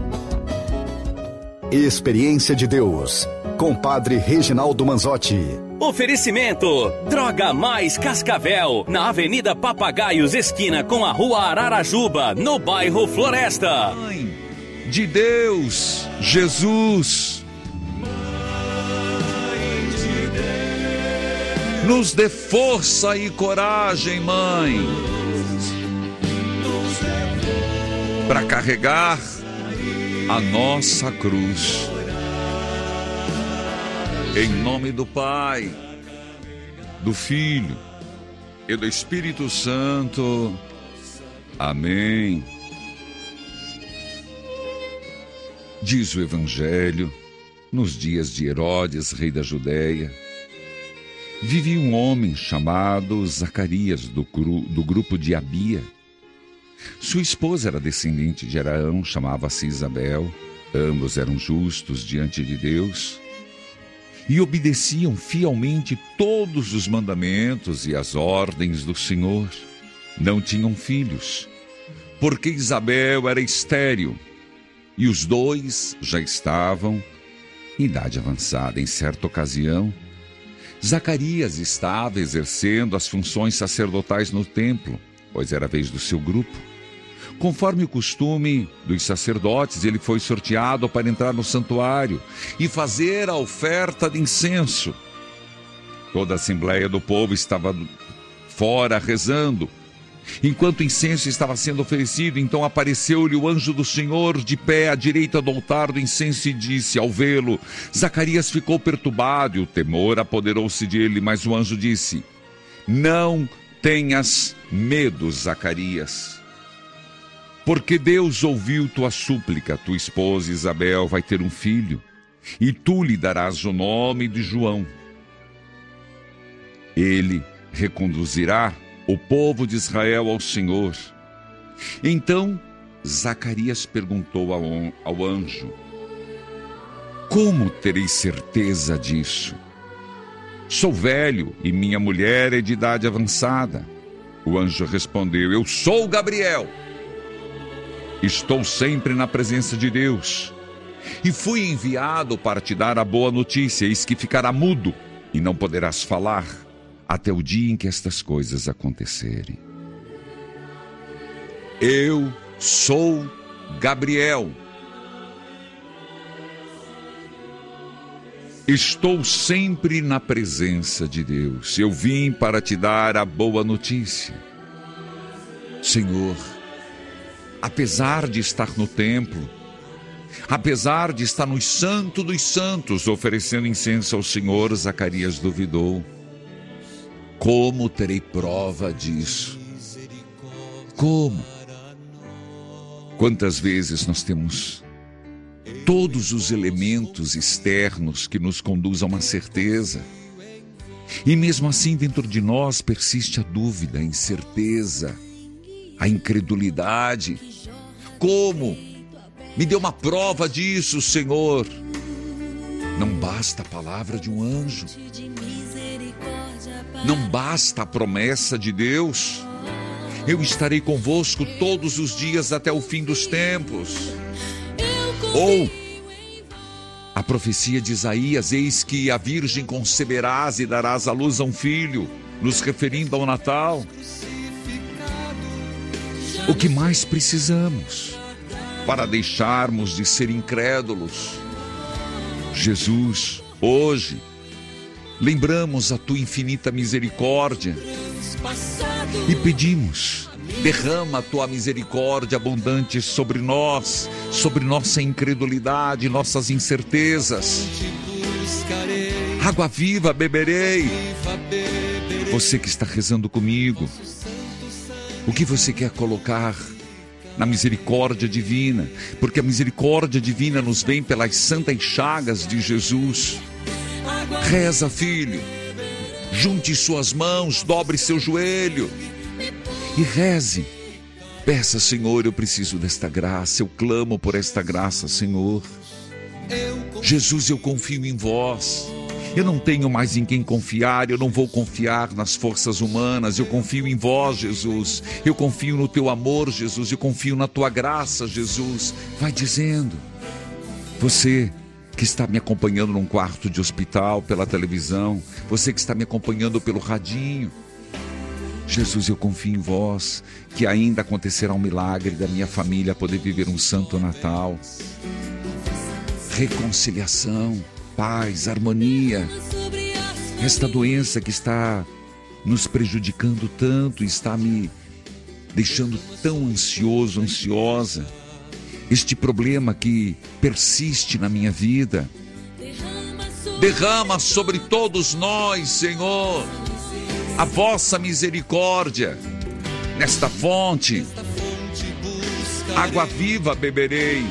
[SPEAKER 15] Experiência de Deus, com Padre Reginaldo Manzotti.
[SPEAKER 3] Oferecimento, Droga Mais Cascavel, na Avenida Papagaios, esquina com a Rua Ararajuba, no bairro Floresta.
[SPEAKER 13] Mãe de Deus, Jesus, nos dê força e coragem, Mãe, para carregar a nossa cruz. Em nome do Pai, do Filho e do Espírito Santo. Amém. Diz o Evangelho, nos dias de Herodes, rei da Judéia, vivia um homem chamado Zacarias, do, gru, do grupo de Abia. Sua esposa era descendente de Araão, chamava-se Isabel. Ambos eram justos diante de Deus e obedeciam fielmente todos os mandamentos e as ordens do Senhor. Não tinham filhos, porque Isabel era estéril, e os dois já estavam em idade avançada. Em certa ocasião, Zacarias estava exercendo as funções sacerdotais no templo, pois era a vez do seu grupo. Conforme o costume dos sacerdotes, ele foi sorteado para entrar no santuário e fazer a oferta de incenso. Toda a assembleia do povo estava fora rezando. Enquanto o incenso estava sendo oferecido, então apareceu-lhe o anjo do Senhor de pé à direita do altar do incenso e disse: ao vê-lo, Zacarias ficou perturbado e o temor apoderou-se dele, mas o anjo disse: não tenhas medo, Zacarias, porque Deus ouviu tua súplica. Tua esposa Isabel vai ter um filho, e tu lhe darás o nome de João. Ele reconduzirá o povo de Israel ao Senhor. Então Zacarias perguntou ao, ao anjo: como terei certeza disso? Sou velho e minha mulher é de idade avançada. O anjo respondeu: eu sou Gabriel. Estou sempre na presença de Deus e fui enviado para te dar a boa notícia. Eis que ficará mudo e não poderás falar até o dia em que estas coisas acontecerem. Eu sou Gabriel. Estou sempre na presença de Deus. Eu vim para te dar a boa notícia. Senhor, apesar de estar no templo, apesar de estar no Santo dos Santos, oferecendo incenso ao Senhor, Zacarias duvidou. Como terei prova disso? Como? Quantas vezes nós temos todos os elementos externos que nos conduzem a uma certeza, e mesmo assim dentro de nós persiste a dúvida, a incerteza, a incredulidade. Como? Me dê uma prova disso, Senhor. Não basta a palavra de um anjo, não basta a promessa de Deus. Eu estarei convosco todos os dias até o fim dos tempos. Ou a profecia de Isaías: eis que a virgem conceberás e darás à luz a um filho, nos referindo ao Natal. O que mais precisamos para deixarmos de ser incrédulos? Jesus, hoje, lembramos a tua infinita misericórdia e pedimos: derrama a tua misericórdia abundante sobre nós, sobre nossa incredulidade, nossas incertezas. Água viva beberei. Você que está rezando comigo, o que você quer colocar na misericórdia divina? Porque a misericórdia divina nos vem pelas santas chagas de Jesus. Reza, filho. Junte suas mãos, dobre seu joelho e reze. Peça: Senhor, eu preciso desta graça, eu clamo por esta graça, Senhor. Jesus, eu confio em vós. Eu não tenho mais em quem confiar, eu não vou confiar nas forças humanas, eu confio em vós, Jesus. Eu confio no teu amor, Jesus, eu confio na tua graça, Jesus. Vai dizendo. Você que está me acompanhando num quarto de hospital, pela televisão, você que está me acompanhando pelo radinho, Jesus, eu confio em vós, que ainda acontecerá um milagre da minha família poder viver um santo Natal. Reconciliação, paz, harmonia. Esta doença que está nos prejudicando tanto, está me deixando tão ansioso, ansiosa. Este problema que persiste na minha vida. Derrama sobre todos nós, Senhor, a vossa misericórdia. Nesta fonte, água viva beberei.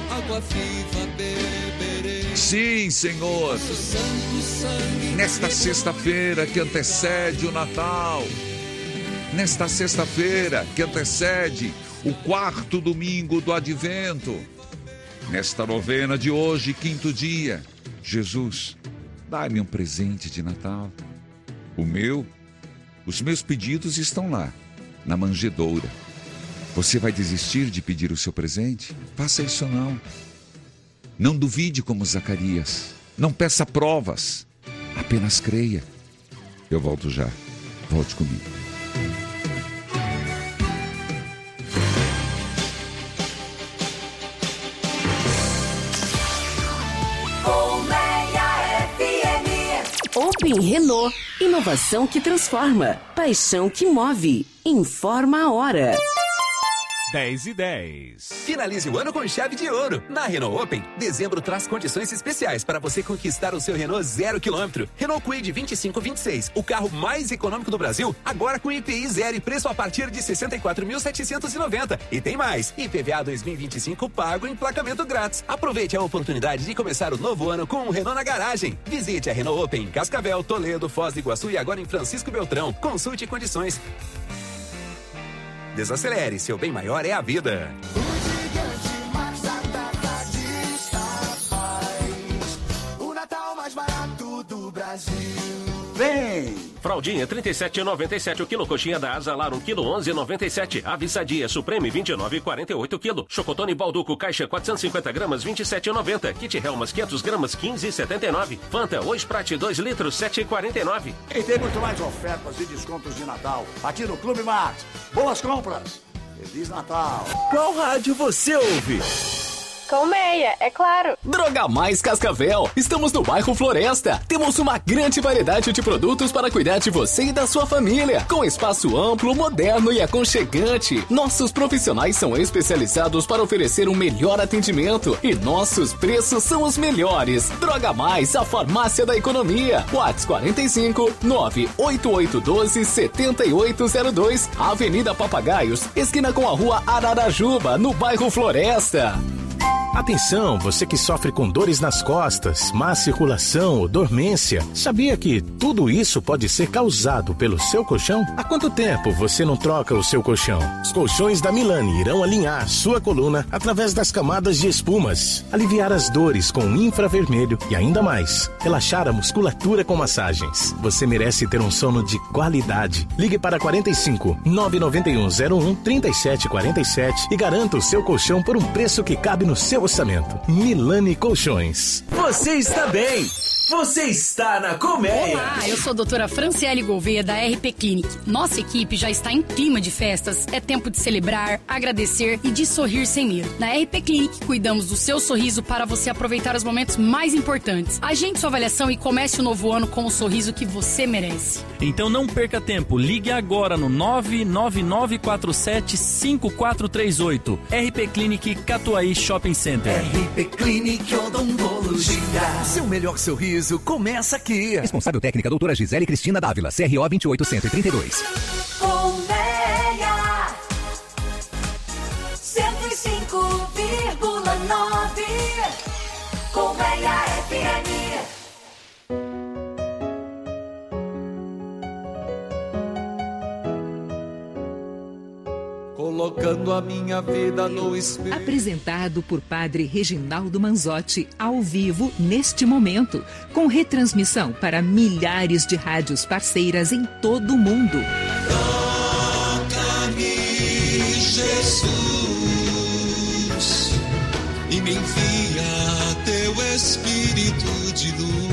[SPEAKER 13] Sim, Senhor, nesta sexta-feira que antecede o Natal, nesta sexta-feira que antecede o quarto domingo do Advento, nesta novena de hoje, quinto dia, Jesus, dá-me um presente de Natal. O meu, os meus pedidos estão lá, na manjedoura. Você vai desistir de pedir o seu presente? Faça isso não. Não duvide como Zacarias. Não peça provas. Apenas creia. Eu volto já. Volte comigo.
[SPEAKER 7] Open Renault. Inovação que transforma. Paixão que move. Informa a hora.
[SPEAKER 10] dez e dez.
[SPEAKER 1] Finalize o ano com chave de ouro. Na Renault Open, dezembro traz condições especiais para você conquistar o seu Renault zero quilômetro. Renault Kwid vinte e cinco vinte e seis, o carro mais econômico do Brasil, agora com I P I zero e preço a partir de sessenta e quatro mil setecentos e noventa. E tem mais, I P V A dois mil e vinte e cinco pago e emplacamento grátis. Aproveite a oportunidade de começar o novo ano com um Renault na garagem. Visite a Renault Open em Cascavel, Toledo, Foz do Iguaçu e agora em Francisco Beltrão. Consulte condições. Desacelere, seu bem maior é a vida.
[SPEAKER 14] O Natal mais barato do Brasil.
[SPEAKER 17] Vem! Fraldinha trinta e sete reais e noventa e sete centavos o quilo. Coxinha da Asa Lar um quilo onze reais e noventa e sete centavos. Avissadia Supreme vinte e nove reais e quarenta e oito centavos o quilo. Chocotone Balduco Caixa quatrocentos e cinquenta gramas vinte e sete reais e noventa centavos. Kit Helmas quinhentas gramas quinze reais e setenta e nove centavos. Fanta Ois Prate dois litros sete reais e quarenta e nove centavos. E tem muito mais ofertas e descontos de Natal aqui no Clube Max. Boas compras! Feliz Natal!
[SPEAKER 3] Qual rádio você ouve?
[SPEAKER 24] Colmeia, é claro.
[SPEAKER 11] Droga Mais Cascavel. Estamos no bairro Floresta. Temos uma grande variedade de produtos para cuidar de você e da sua família. Com espaço amplo, moderno e aconchegante. Nossos profissionais são especializados para oferecer um melhor atendimento. E nossos preços são os melhores. Droga Mais, a farmácia da economia. WhatsApp quarenta e cinco, nove oito oito um dois, sete oito zero dois. Avenida Papagaios, esquina com a rua Ararajuba, no bairro Floresta.
[SPEAKER 19] Atenção, você que sofre com dores nas costas, má circulação ou dormência. Sabia que tudo isso pode ser causado pelo seu colchão? Há quanto tempo você não troca o seu colchão? Os colchões da Milani irão alinhar sua coluna através das camadas de espumas, aliviar as dores com infravermelho e ainda mais, relaxar a musculatura com massagens. Você merece ter um sono de qualidade. Ligue para quarenta e cinco, nove nove um zero um, três sete quatro sete e garanta o seu colchão por um preço que cabe no seu orçamento. Milani Colchões.
[SPEAKER 3] Você está bem. Você está na Colmeia.
[SPEAKER 20] Olá, eu sou a doutora Franciele Gouveia da R P Clinic. Nossa equipe já está em clima de festas. É tempo de celebrar, agradecer e de sorrir sem medo. Na R P Clinic, cuidamos do seu sorriso para você aproveitar os momentos mais importantes. Agende sua avaliação e comece o novo ano com o sorriso que você merece.
[SPEAKER 21] Então não perca tempo. Ligue agora no nove nove nove quatro sete cinco quatro três oito. R P Clinic Catuaí Shopping Center.
[SPEAKER 12] R P Clinic Odontologia. Seu melhor sorriso começa aqui.
[SPEAKER 22] Responsável técnica doutora Gisele Cristina Dávila, C R O vinte e oito cento e trinta e dois.
[SPEAKER 16] Colmeia cento e cinco vírgula nove. Colmeia F M.
[SPEAKER 12] Colocando a minha vida no espelho.
[SPEAKER 4] Apresentado por Padre Reginaldo Manzotti, ao vivo, neste momento, com retransmissão para milhares de rádios parceiras em todo o mundo.
[SPEAKER 12] Toca-me, Jesus, e me envia teu Espírito de luz.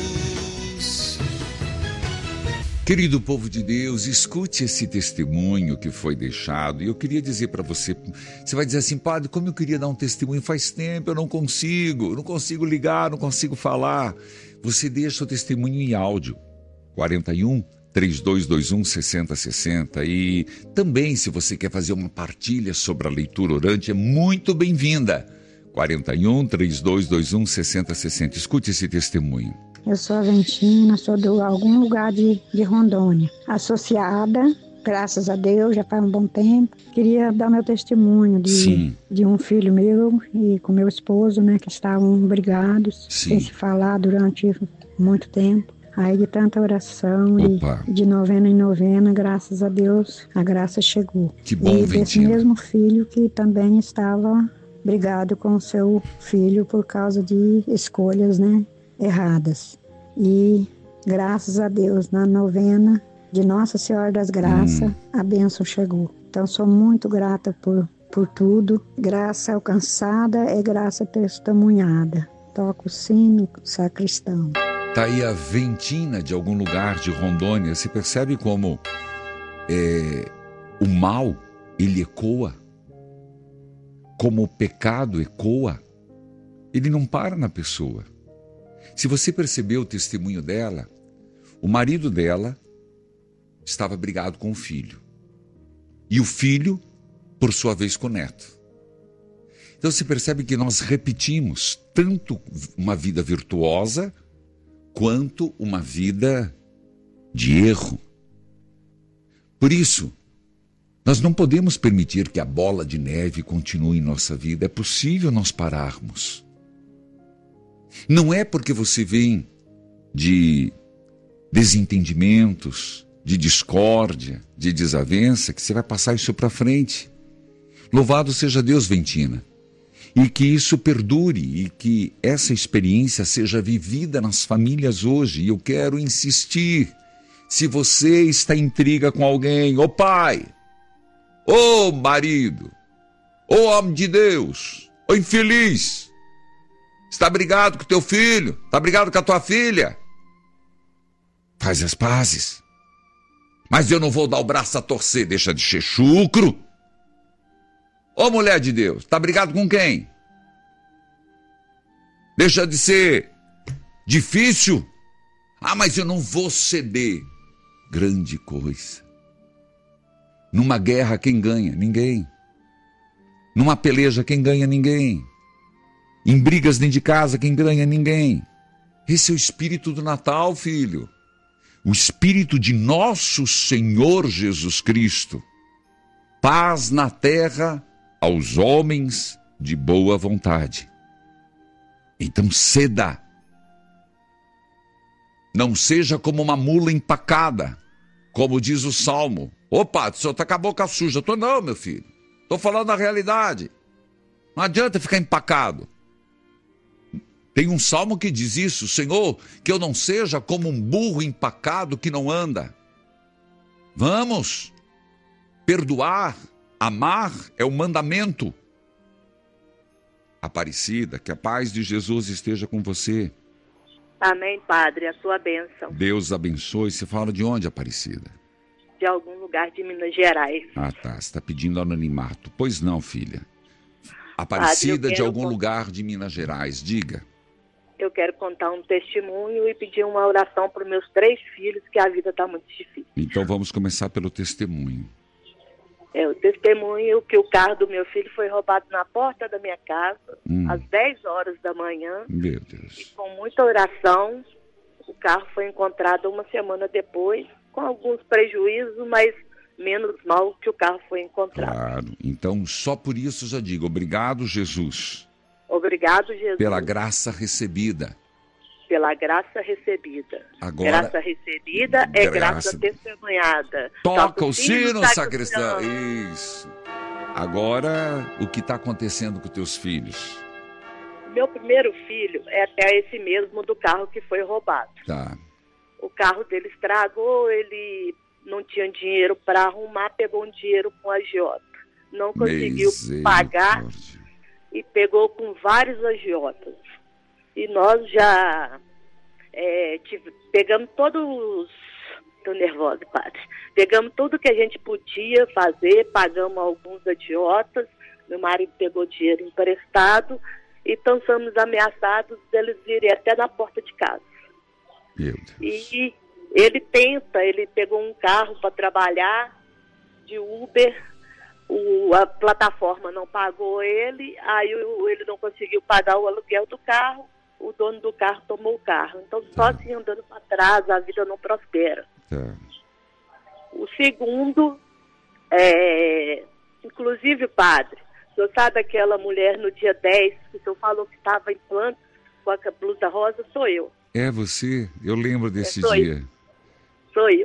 [SPEAKER 13] Querido povo de Deus, escute esse testemunho que foi deixado. E eu queria dizer para você, você vai dizer assim, padre, como eu queria dar um testemunho, faz tempo, eu não consigo, eu não consigo ligar, não consigo falar. Você deixa o testemunho em áudio, quarenta e um, três dois dois um, seis zero seis zero. E também, se você quer fazer uma partilha sobre a leitura orante, é muito bem-vinda. quarenta e um, três dois dois um, seis zero seis zero. Escute esse testemunho.
[SPEAKER 26] Eu sou a Ventina, sou de algum lugar de, de Rondônia, associada, graças a Deus, já faz um bom tempo. Queria dar meu testemunho de, de um filho meu e com meu esposo, né, que estavam brigados, Sim. sem se falar durante muito tempo. Aí de tanta oração Opa. e de novena em novena, graças a Deus, a graça chegou.
[SPEAKER 13] Que bom,
[SPEAKER 26] e desse
[SPEAKER 13] Ventina.
[SPEAKER 26] mesmo filho que também estava brigado com o seu filho por causa de escolhas, né, erradas. E graças a Deus, na novena de Nossa Senhora das Graças, hum. a bênção chegou. Então sou muito grata por, por tudo. Graça alcançada é graça testemunhada. Toco o sino, sacristão.
[SPEAKER 13] Tá aí a Ventina de algum lugar de Rondônia. Você percebe como é, o mal, ele ecoa? Como o pecado ecoa? Ele não para na pessoa. Se você percebeu o testemunho dela, o marido dela estava brigado com o filho. E o filho, por sua vez, com o neto. Então você percebe que nós repetimos tanto uma vida virtuosa quanto uma vida de erro. Por isso, nós não podemos permitir que a bola de neve continue em nossa vida. É possível nós pararmos. Não é porque você vem de desentendimentos, de discórdia, de desavença, que você vai passar isso para frente. Louvado seja Deus, Ventina. E que isso perdure e que essa experiência seja vivida nas famílias hoje. E eu quero insistir, se você está em intriga com alguém, ô pai, ô marido, ô homem de Deus, ô infeliz, está brigado com teu filho, está brigado com a tua filha, faz as pazes. Mas eu não vou dar o braço a torcer, deixa de ser chucro. Ô mulher de Deus, está brigado com quem? Deixa de ser difícil. Ah, mas eu não vou ceder. Grande coisa. Numa guerra, quem ganha? Ninguém. Numa peleja, quem ganha? Ninguém. Em brigas dentro de casa, quem ganha? Ninguém. Esse é o espírito do Natal, filho. O espírito de nosso Senhor Jesus Cristo. Paz na terra aos homens de boa vontade. Então ceda. Não seja como uma mula empacada, como diz o Salmo. Opa, o senhor está com a boca suja. Eu tô não, meu filho. Estou falando a realidade. Não adianta ficar empacado. Tem um salmo que diz isso: Senhor, que eu não seja como um burro empacado que não anda. Vamos. Perdoar, amar é o mandamento. Aparecida, que a paz de Jesus esteja com você.
[SPEAKER 2] Amém, Padre, a sua bênção.
[SPEAKER 13] Deus abençoe. Você fala de onde, Aparecida?
[SPEAKER 2] De algum lugar de Minas Gerais.
[SPEAKER 13] Ah, tá. Você está pedindo anonimato. Pois não, filha. Aparecida Padre, de algum contar... lugar de Minas Gerais. Diga.
[SPEAKER 2] Eu quero contar um testemunho e pedir uma oração para os meus três filhos, que a vida está muito difícil.
[SPEAKER 13] Então vamos começar pelo testemunho.
[SPEAKER 2] É, o testemunho que o carro do meu filho foi roubado na porta da minha casa, hum. às dez horas da manhã.
[SPEAKER 13] Meu Deus.
[SPEAKER 2] E com muita oração, o carro foi encontrado uma semana depois, com alguns prejuízos, mas menos mal que o carro foi encontrado.
[SPEAKER 13] Claro. Então, só por isso já digo, obrigado, Jesus.
[SPEAKER 2] Obrigado, Jesus.
[SPEAKER 13] Pela graça recebida.
[SPEAKER 2] Pela graça recebida.
[SPEAKER 13] Agora,
[SPEAKER 2] graça recebida é graça, graça testemunhada.
[SPEAKER 13] Toca o sino, sacristão. Isso. Agora, o que está acontecendo com teus filhos?
[SPEAKER 2] Meu primeiro filho é até esse mesmo do carro que foi roubado.
[SPEAKER 13] Tá.
[SPEAKER 2] O carro dele estragou, ele não tinha dinheiro para arrumar, pegou um dinheiro com a agiota. Não conseguiu pagar e pegou com vários agiotas. E nós já é, tive, pegamos todos... Estou nervosa, padre. Pegamos tudo que a gente podia fazer, pagamos alguns agiotas, meu marido pegou dinheiro emprestado e então somos ameaçados deles virem até na porta de casa.
[SPEAKER 13] Meu Deus.
[SPEAKER 2] E ele tenta, ele pegou um carro para trabalhar de Uber, o, a plataforma não pagou ele, aí o, ele não conseguiu pagar o aluguel do carro, o dono do carro tomou o carro. Então, só assim andando para trás, a vida não prospera.
[SPEAKER 13] Tá.
[SPEAKER 2] O segundo, é, inclusive, padre, o senhor sabe aquela mulher no dia dez, que o senhor falou que estava em planta com a blusa rosa, sou eu.
[SPEAKER 13] É você? Eu lembro desse
[SPEAKER 2] é, sou
[SPEAKER 13] dia.
[SPEAKER 2] Eu. Sou eu.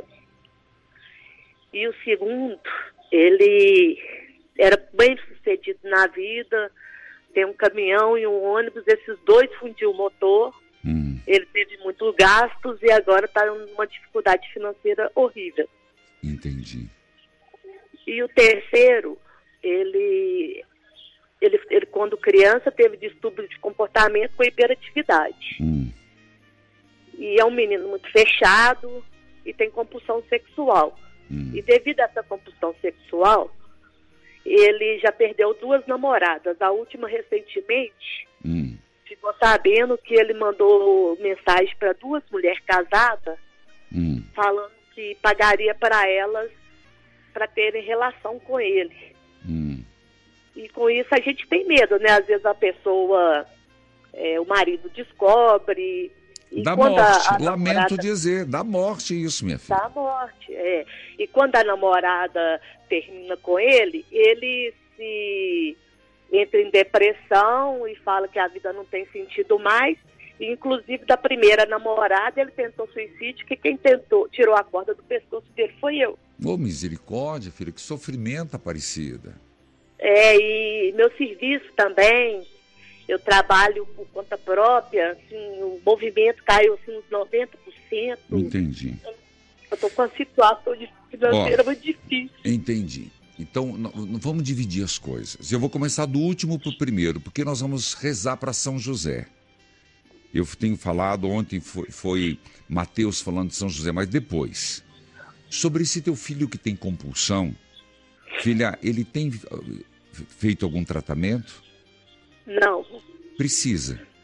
[SPEAKER 2] E o segundo, ele era bem sucedido na vida, tem um caminhão e um ônibus, esses dois fundiu o motor, hum. ele teve muitos gastos e agora está numa dificuldade financeira horrível.
[SPEAKER 13] Entendi.
[SPEAKER 2] E o terceiro, ele, ele, ele quando criança teve distúrbio de comportamento com hiperatividade.
[SPEAKER 13] Hum.
[SPEAKER 2] E é um menino muito fechado e tem compulsão sexual. Hum. E devido a essa compulsão sexual, ele já perdeu duas namoradas. A última, recentemente,
[SPEAKER 13] hum.
[SPEAKER 2] ficou sabendo que ele mandou mensagem para duas mulheres casadas,
[SPEAKER 13] hum.
[SPEAKER 2] falando que pagaria para elas para terem relação com ele.
[SPEAKER 13] Hum.
[SPEAKER 2] E com isso a gente tem medo, né? Às vezes a pessoa, é, o marido descobre... E
[SPEAKER 13] da morte,
[SPEAKER 2] a, a
[SPEAKER 13] lamento
[SPEAKER 2] namorada...
[SPEAKER 13] dizer, da morte isso, minha filha.
[SPEAKER 2] Da morte, é. E quando a namorada termina com ele, ele se entra em depressão e fala que a vida não tem sentido mais. E, inclusive, da primeira namorada, ele tentou suicídio, que quem tentou, tirou a corda do pescoço dele foi eu.
[SPEAKER 13] Ô, misericórdia, filha, que sofrimento, Aparecida.
[SPEAKER 2] É, e meu serviço também... Eu trabalho por conta própria, assim, o movimento caiu assim, uns noventa por cento.
[SPEAKER 13] Entendi.
[SPEAKER 2] Eu estou com uma situação financeira muito difícil.
[SPEAKER 13] Entendi. Então, vamos dividir as coisas. Eu vou começar do último para o primeiro, porque nós vamos rezar para São José. Eu tenho falado, ontem foi, foi Mateus falando de São José, mas depois. Sobre esse teu filho que tem compulsão, filha, ele tem feito algum tratamento?
[SPEAKER 2] Não.
[SPEAKER 13] Precisa.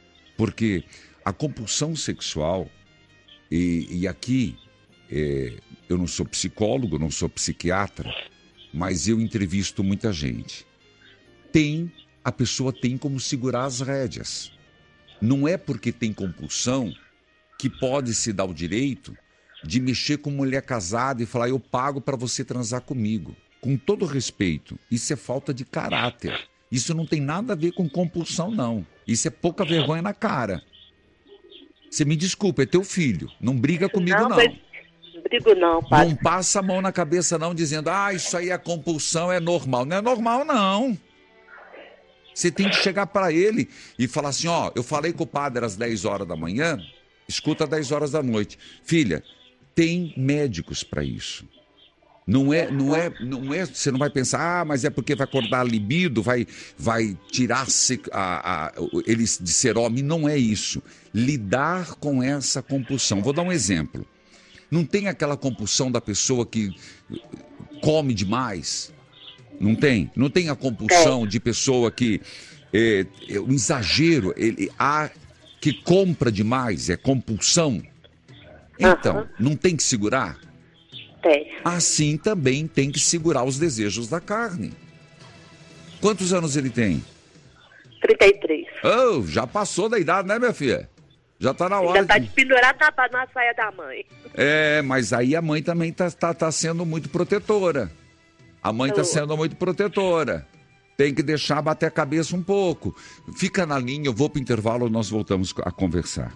[SPEAKER 13] Porque a compulsão sexual, e, e aqui é, eu não sou psicólogo, não sou psiquiatra, mas eu entrevisto muita gente. Tem, a pessoa tem como segurar as rédeas. Não é porque tem compulsão que pode se dar o direito de mexer com mulher casada e falar, eu pago para você transar comigo. Com todo respeito, isso é falta de caráter. Isso não tem nada a ver com compulsão, não. Isso é pouca vergonha na cara. Você me desculpa, é teu filho. Não briga comigo, não. Não, mas...
[SPEAKER 2] não brigo não, pai.
[SPEAKER 13] Não passa a mão na cabeça, não, dizendo, ah, isso aí é compulsão, é normal. Não é normal, não. Você tem que chegar para ele e falar assim, ó, eu falei com o padre às dez horas da manhã, escuta às dez horas da noite. Filha, tem médicos para isso. Não é, não é, não é, você não vai pensar, ah, mas é porque vai acordar a libido, vai, vai tirar a, a, ele de ser homem. Não é isso. Lidar com essa compulsão. Vou dar um exemplo. Não tem aquela compulsão da pessoa que come demais? Não tem? Não tem a compulsão de pessoa que, é, é, o exagero, ele, há que compra demais, é compulsão? Então, uhum. Não tem que segurar?
[SPEAKER 2] Tem.
[SPEAKER 13] Assim também tem que segurar os desejos da carne. Quantos anos ele tem?
[SPEAKER 2] trinta e três.
[SPEAKER 13] Oh, já passou da idade, né, minha filha? Já tá na hora.
[SPEAKER 2] Já tá
[SPEAKER 13] de...
[SPEAKER 2] pendurado na, na saia da mãe.
[SPEAKER 13] É, mas aí a mãe também tá, tá, tá sendo muito protetora. A mãe tá sendo muito protetora. Tem que deixar bater a cabeça um pouco. Fica na linha, eu vou pro intervalo, nós voltamos a conversar.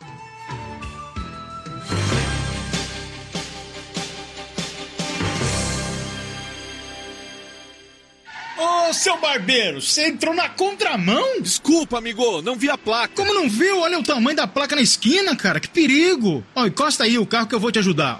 [SPEAKER 5] Ô, seu barbeiro, você entrou na contramão?
[SPEAKER 10] Desculpa, amigo, não vi a placa.
[SPEAKER 5] Como não viu? Olha o tamanho da placa na esquina, cara, que perigo. Ó, encosta aí o carro que eu vou te ajudar.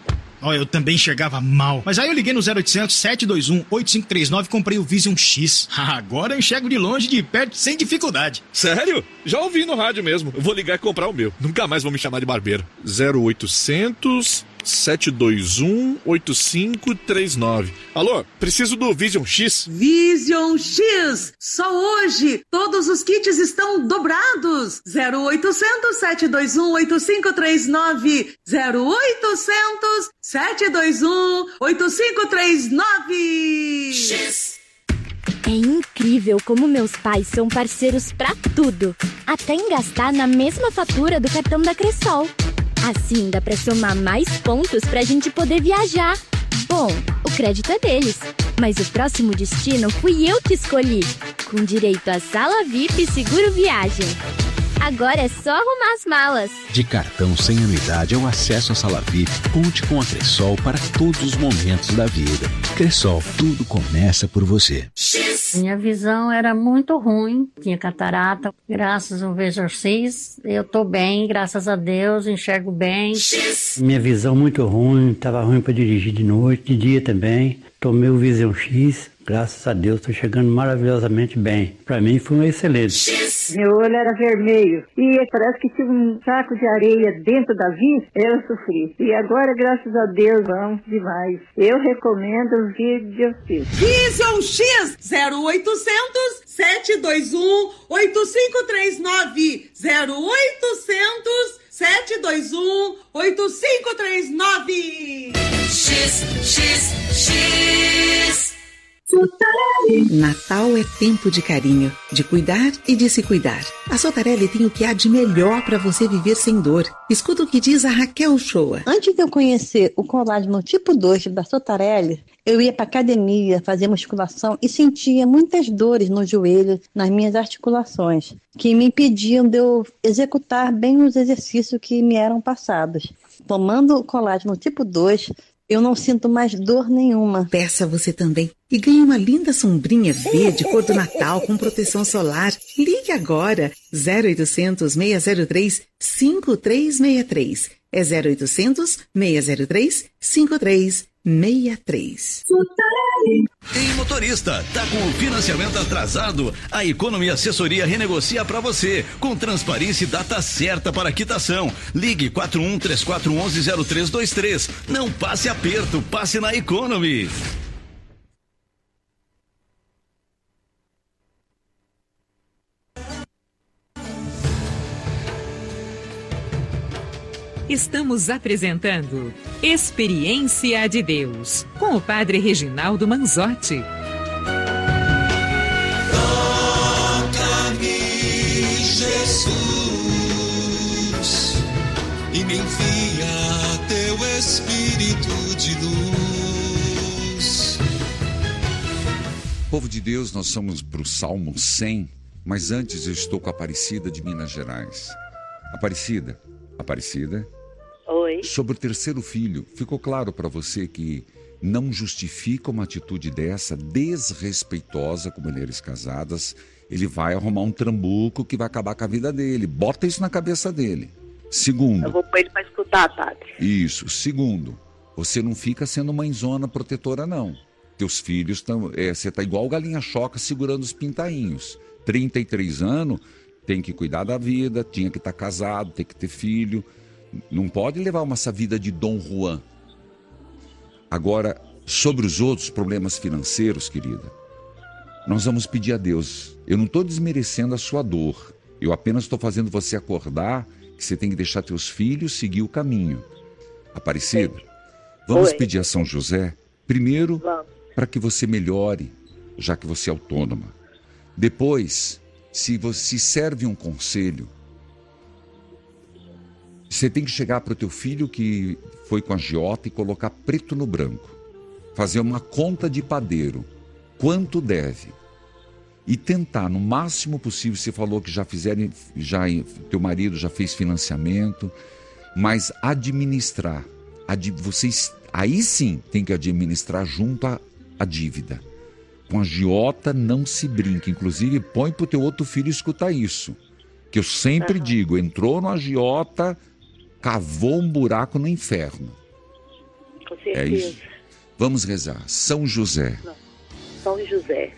[SPEAKER 5] Ó, eu também enxergava mal. Mas aí eu liguei no zero oitocentos, sete dois um, oito cinco três nove e comprei o Vision X. Agora eu enxergo de longe, de perto, sem dificuldade.
[SPEAKER 10] Sério? Já ouvi no rádio mesmo. Eu vou ligar e comprar o meu. Nunca mais vou me chamar de barbeiro. zero oitocentos, sete dois um, oito cinco três nove. Alô, preciso do Vision X.
[SPEAKER 6] Vision X! Só hoje, todos os kits estão dobrados. zero oitocentos, sete dois um, oito cinco três nove. zero oitocentos, sete dois um, oito cinco três nove.
[SPEAKER 8] X. É incrível como meus pais são parceiros pra tudo. Até em gastar na mesma fatura do cartão da Cressol. Assim dá pra somar mais pontos pra gente poder viajar. Bom, o crédito é deles, mas o próximo destino fui eu que escolhi, com direito a sala V I P e seguro viagem. Agora é só arrumar as malas.
[SPEAKER 9] De cartão sem anuidade ao acesso à sala V I P, conte com a Cressol para todos os momentos da vida. Cressol, tudo começa por você.
[SPEAKER 23] Minha visão era muito ruim, tinha catarata. Graças ao Vision X, eu tô bem, graças a Deus, enxergo bem.
[SPEAKER 25] Minha visão muito ruim, estava ruim para dirigir de noite, de dia também. Tomei o Vision X, graças a Deus, estou chegando maravilhosamente bem. Para mim foi um excelente.
[SPEAKER 27] Meu olho era vermelho e parece que tinha um saco de areia dentro da vista, eu sofri. E agora, graças a Deus, vamos demais. Eu recomendo o Vision X.
[SPEAKER 6] Vision X, zero oitocentos, sete dois um, oito cinco três nove. zero oitocentos, sete dois um, oito cinco três nove.
[SPEAKER 16] X, X, X.
[SPEAKER 28] Natal é tempo de carinho, de cuidar e de se cuidar. A Sotarelli tem o que há de melhor para você viver sem dor. Escuta o que diz a Raquel Shoa.
[SPEAKER 29] Antes de eu conhecer o colágeno tipo dois da Sotarelli, eu ia para academia, fazer musculação e sentia muitas dores no joelho, nas minhas articulações, que me impediam de eu executar bem os exercícios que me eram passados. Tomando o colágeno tipo dois, eu não sinto mais dor nenhuma.
[SPEAKER 28] Peça você também e ganhe uma linda sombrinha verde cor do Natal com proteção solar. Ligue agora zero oitocentos, seis zero três, cinco três seis três. É zero oitocentos, seis zero três, cinco três seis três.
[SPEAKER 30] Ei, motorista, tá com o financiamento atrasado? A Economia Assessoria renegocia para você, com transparência e data certa para quitação. Ligue quatro um três quatro um um zero três dois três. Não passe aperto, passe na Economy.
[SPEAKER 4] Estamos apresentando Experiência de Deus, com o Padre Reginaldo Manzotti.
[SPEAKER 16] Toca-me, Jesus, e me envia teu Espírito de luz.
[SPEAKER 13] Povo de Deus, nós somos para o Salmo cem, mas antes eu estou com a Aparecida de Minas Gerais. Aparecida, Aparecida.
[SPEAKER 2] Oi.
[SPEAKER 13] Sobre o terceiro filho, ficou claro para você que não justifica uma atitude dessa, desrespeitosa, com mulheres casadas. Ele vai arrumar um trambuco que vai acabar com a vida dele. Bota isso na cabeça dele. Segundo...
[SPEAKER 2] Eu vou pôr ele para escutar, padre.
[SPEAKER 13] Isso. Segundo, você não fica sendo mãezona protetora, não. Teus filhos estão... É, você está igual galinha choca segurando os pintainhos. trinta e três anos, tem que cuidar da vida, tinha que estar casado, tem que ter filho. Não pode levar uma essa vida de Dom Juan. Agora, sobre os outros problemas financeiros, querida, nós vamos pedir a Deus. Eu não estou desmerecendo a sua dor. Eu apenas estou fazendo você acordar que você tem que deixar teus filhos seguir o caminho. Aparecida, vamos Oi. pedir a São José, primeiro, para que você melhore, já que você é autônoma. Depois, se você serve um conselho, você tem que chegar para o teu filho que foi com a agiota e colocar preto no branco. Fazer uma conta de padeiro. Quanto deve. E tentar, no máximo possível, você falou que já fizeram, já, teu marido já fez financiamento, mas administrar. Ad, vocês, aí sim tem que administrar junto à, à dívida. Com a agiota não se brinca. Inclusive, põe para o teu outro filho escutar isso. Que eu sempre uhum. digo, entrou no agiota... cavou um buraco no inferno.
[SPEAKER 2] Com certeza.
[SPEAKER 13] É isso. Vamos rezar. São José.
[SPEAKER 2] São José.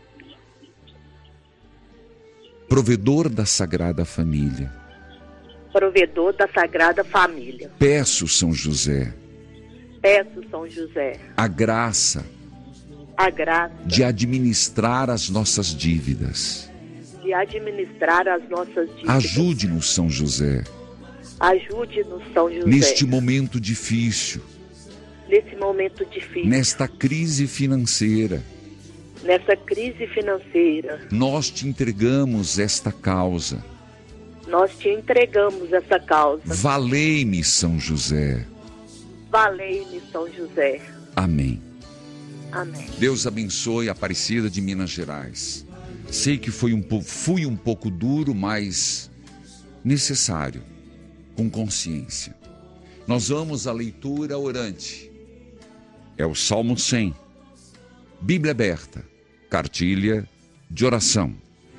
[SPEAKER 13] Provedor da Sagrada Família.
[SPEAKER 2] Provedor da Sagrada Família.
[SPEAKER 13] Peço, São José.
[SPEAKER 2] Peço, São José.
[SPEAKER 13] A graça.
[SPEAKER 2] A graça.
[SPEAKER 13] De administrar as nossas dívidas.
[SPEAKER 2] De administrar as nossas dívidas.
[SPEAKER 13] Ajude-nos, São José.
[SPEAKER 2] Ajude-nos, São José.
[SPEAKER 13] Neste momento difícil.
[SPEAKER 2] Nesse momento difícil.
[SPEAKER 13] Nesta crise financeira.
[SPEAKER 2] Nessa crise financeira.
[SPEAKER 13] Nós te entregamos esta causa.
[SPEAKER 2] Nós te entregamos essa causa.
[SPEAKER 13] Valei-me, São José.
[SPEAKER 2] Valei-me, São José.
[SPEAKER 13] Amém.
[SPEAKER 2] Amém.
[SPEAKER 13] Deus abençoe a Aparecida de Minas Gerais. Sei que foi um, fui um pouco duro, mas necessário. Com consciência. Nós vamos à leitura orante. É o Salmo cem. Bíblia aberta. Cartilha de oração.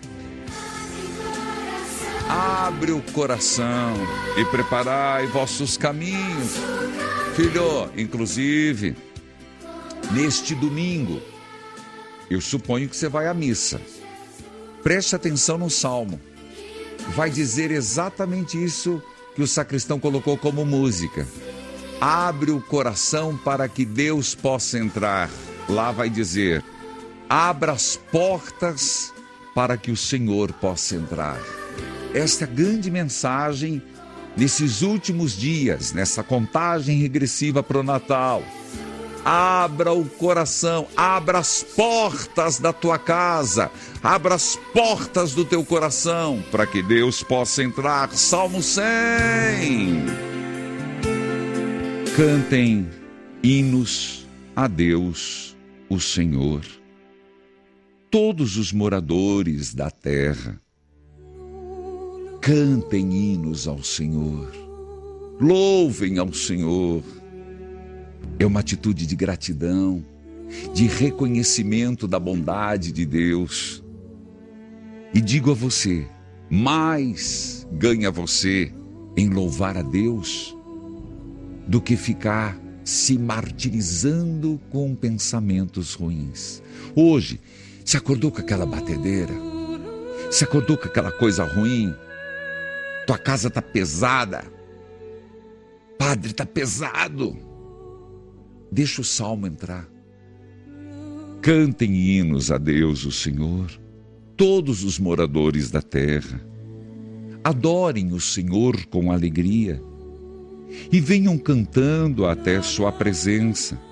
[SPEAKER 13] Abre o coração e preparai vossos caminhos. Filho, inclusive, neste domingo, eu suponho que você vai à missa. Preste atenção no Salmo. Vai dizer exatamente isso que o sacristão colocou como música. Abre o coração para que Deus possa entrar. Lá vai dizer, abra as portas para que o Senhor possa entrar. Esta é a grande mensagem nesses últimos dias, nessa contagem regressiva para o Natal. Abra o coração, abra as portas da tua casa, abra as portas do teu coração, para que Deus possa entrar. Salmo cem. Cantem hinos a Deus, o Senhor. Todos os moradores da terra, cantem hinos ao Senhor. Louvem ao Senhor. É uma atitude de gratidão, de reconhecimento da bondade de Deus. E digo a você, mais ganha você em louvar a Deus do que ficar se martirizando com pensamentos ruins. Hoje, se acordou com aquela batedeira? Se acordou com aquela coisa ruim? Tua casa está pesada. Padre, está pesado. Deixa o salmo entrar. Cantem hinos a Deus, o Senhor, todos os moradores da terra. Adorem o Senhor com alegria. e venham cantando até sua presença.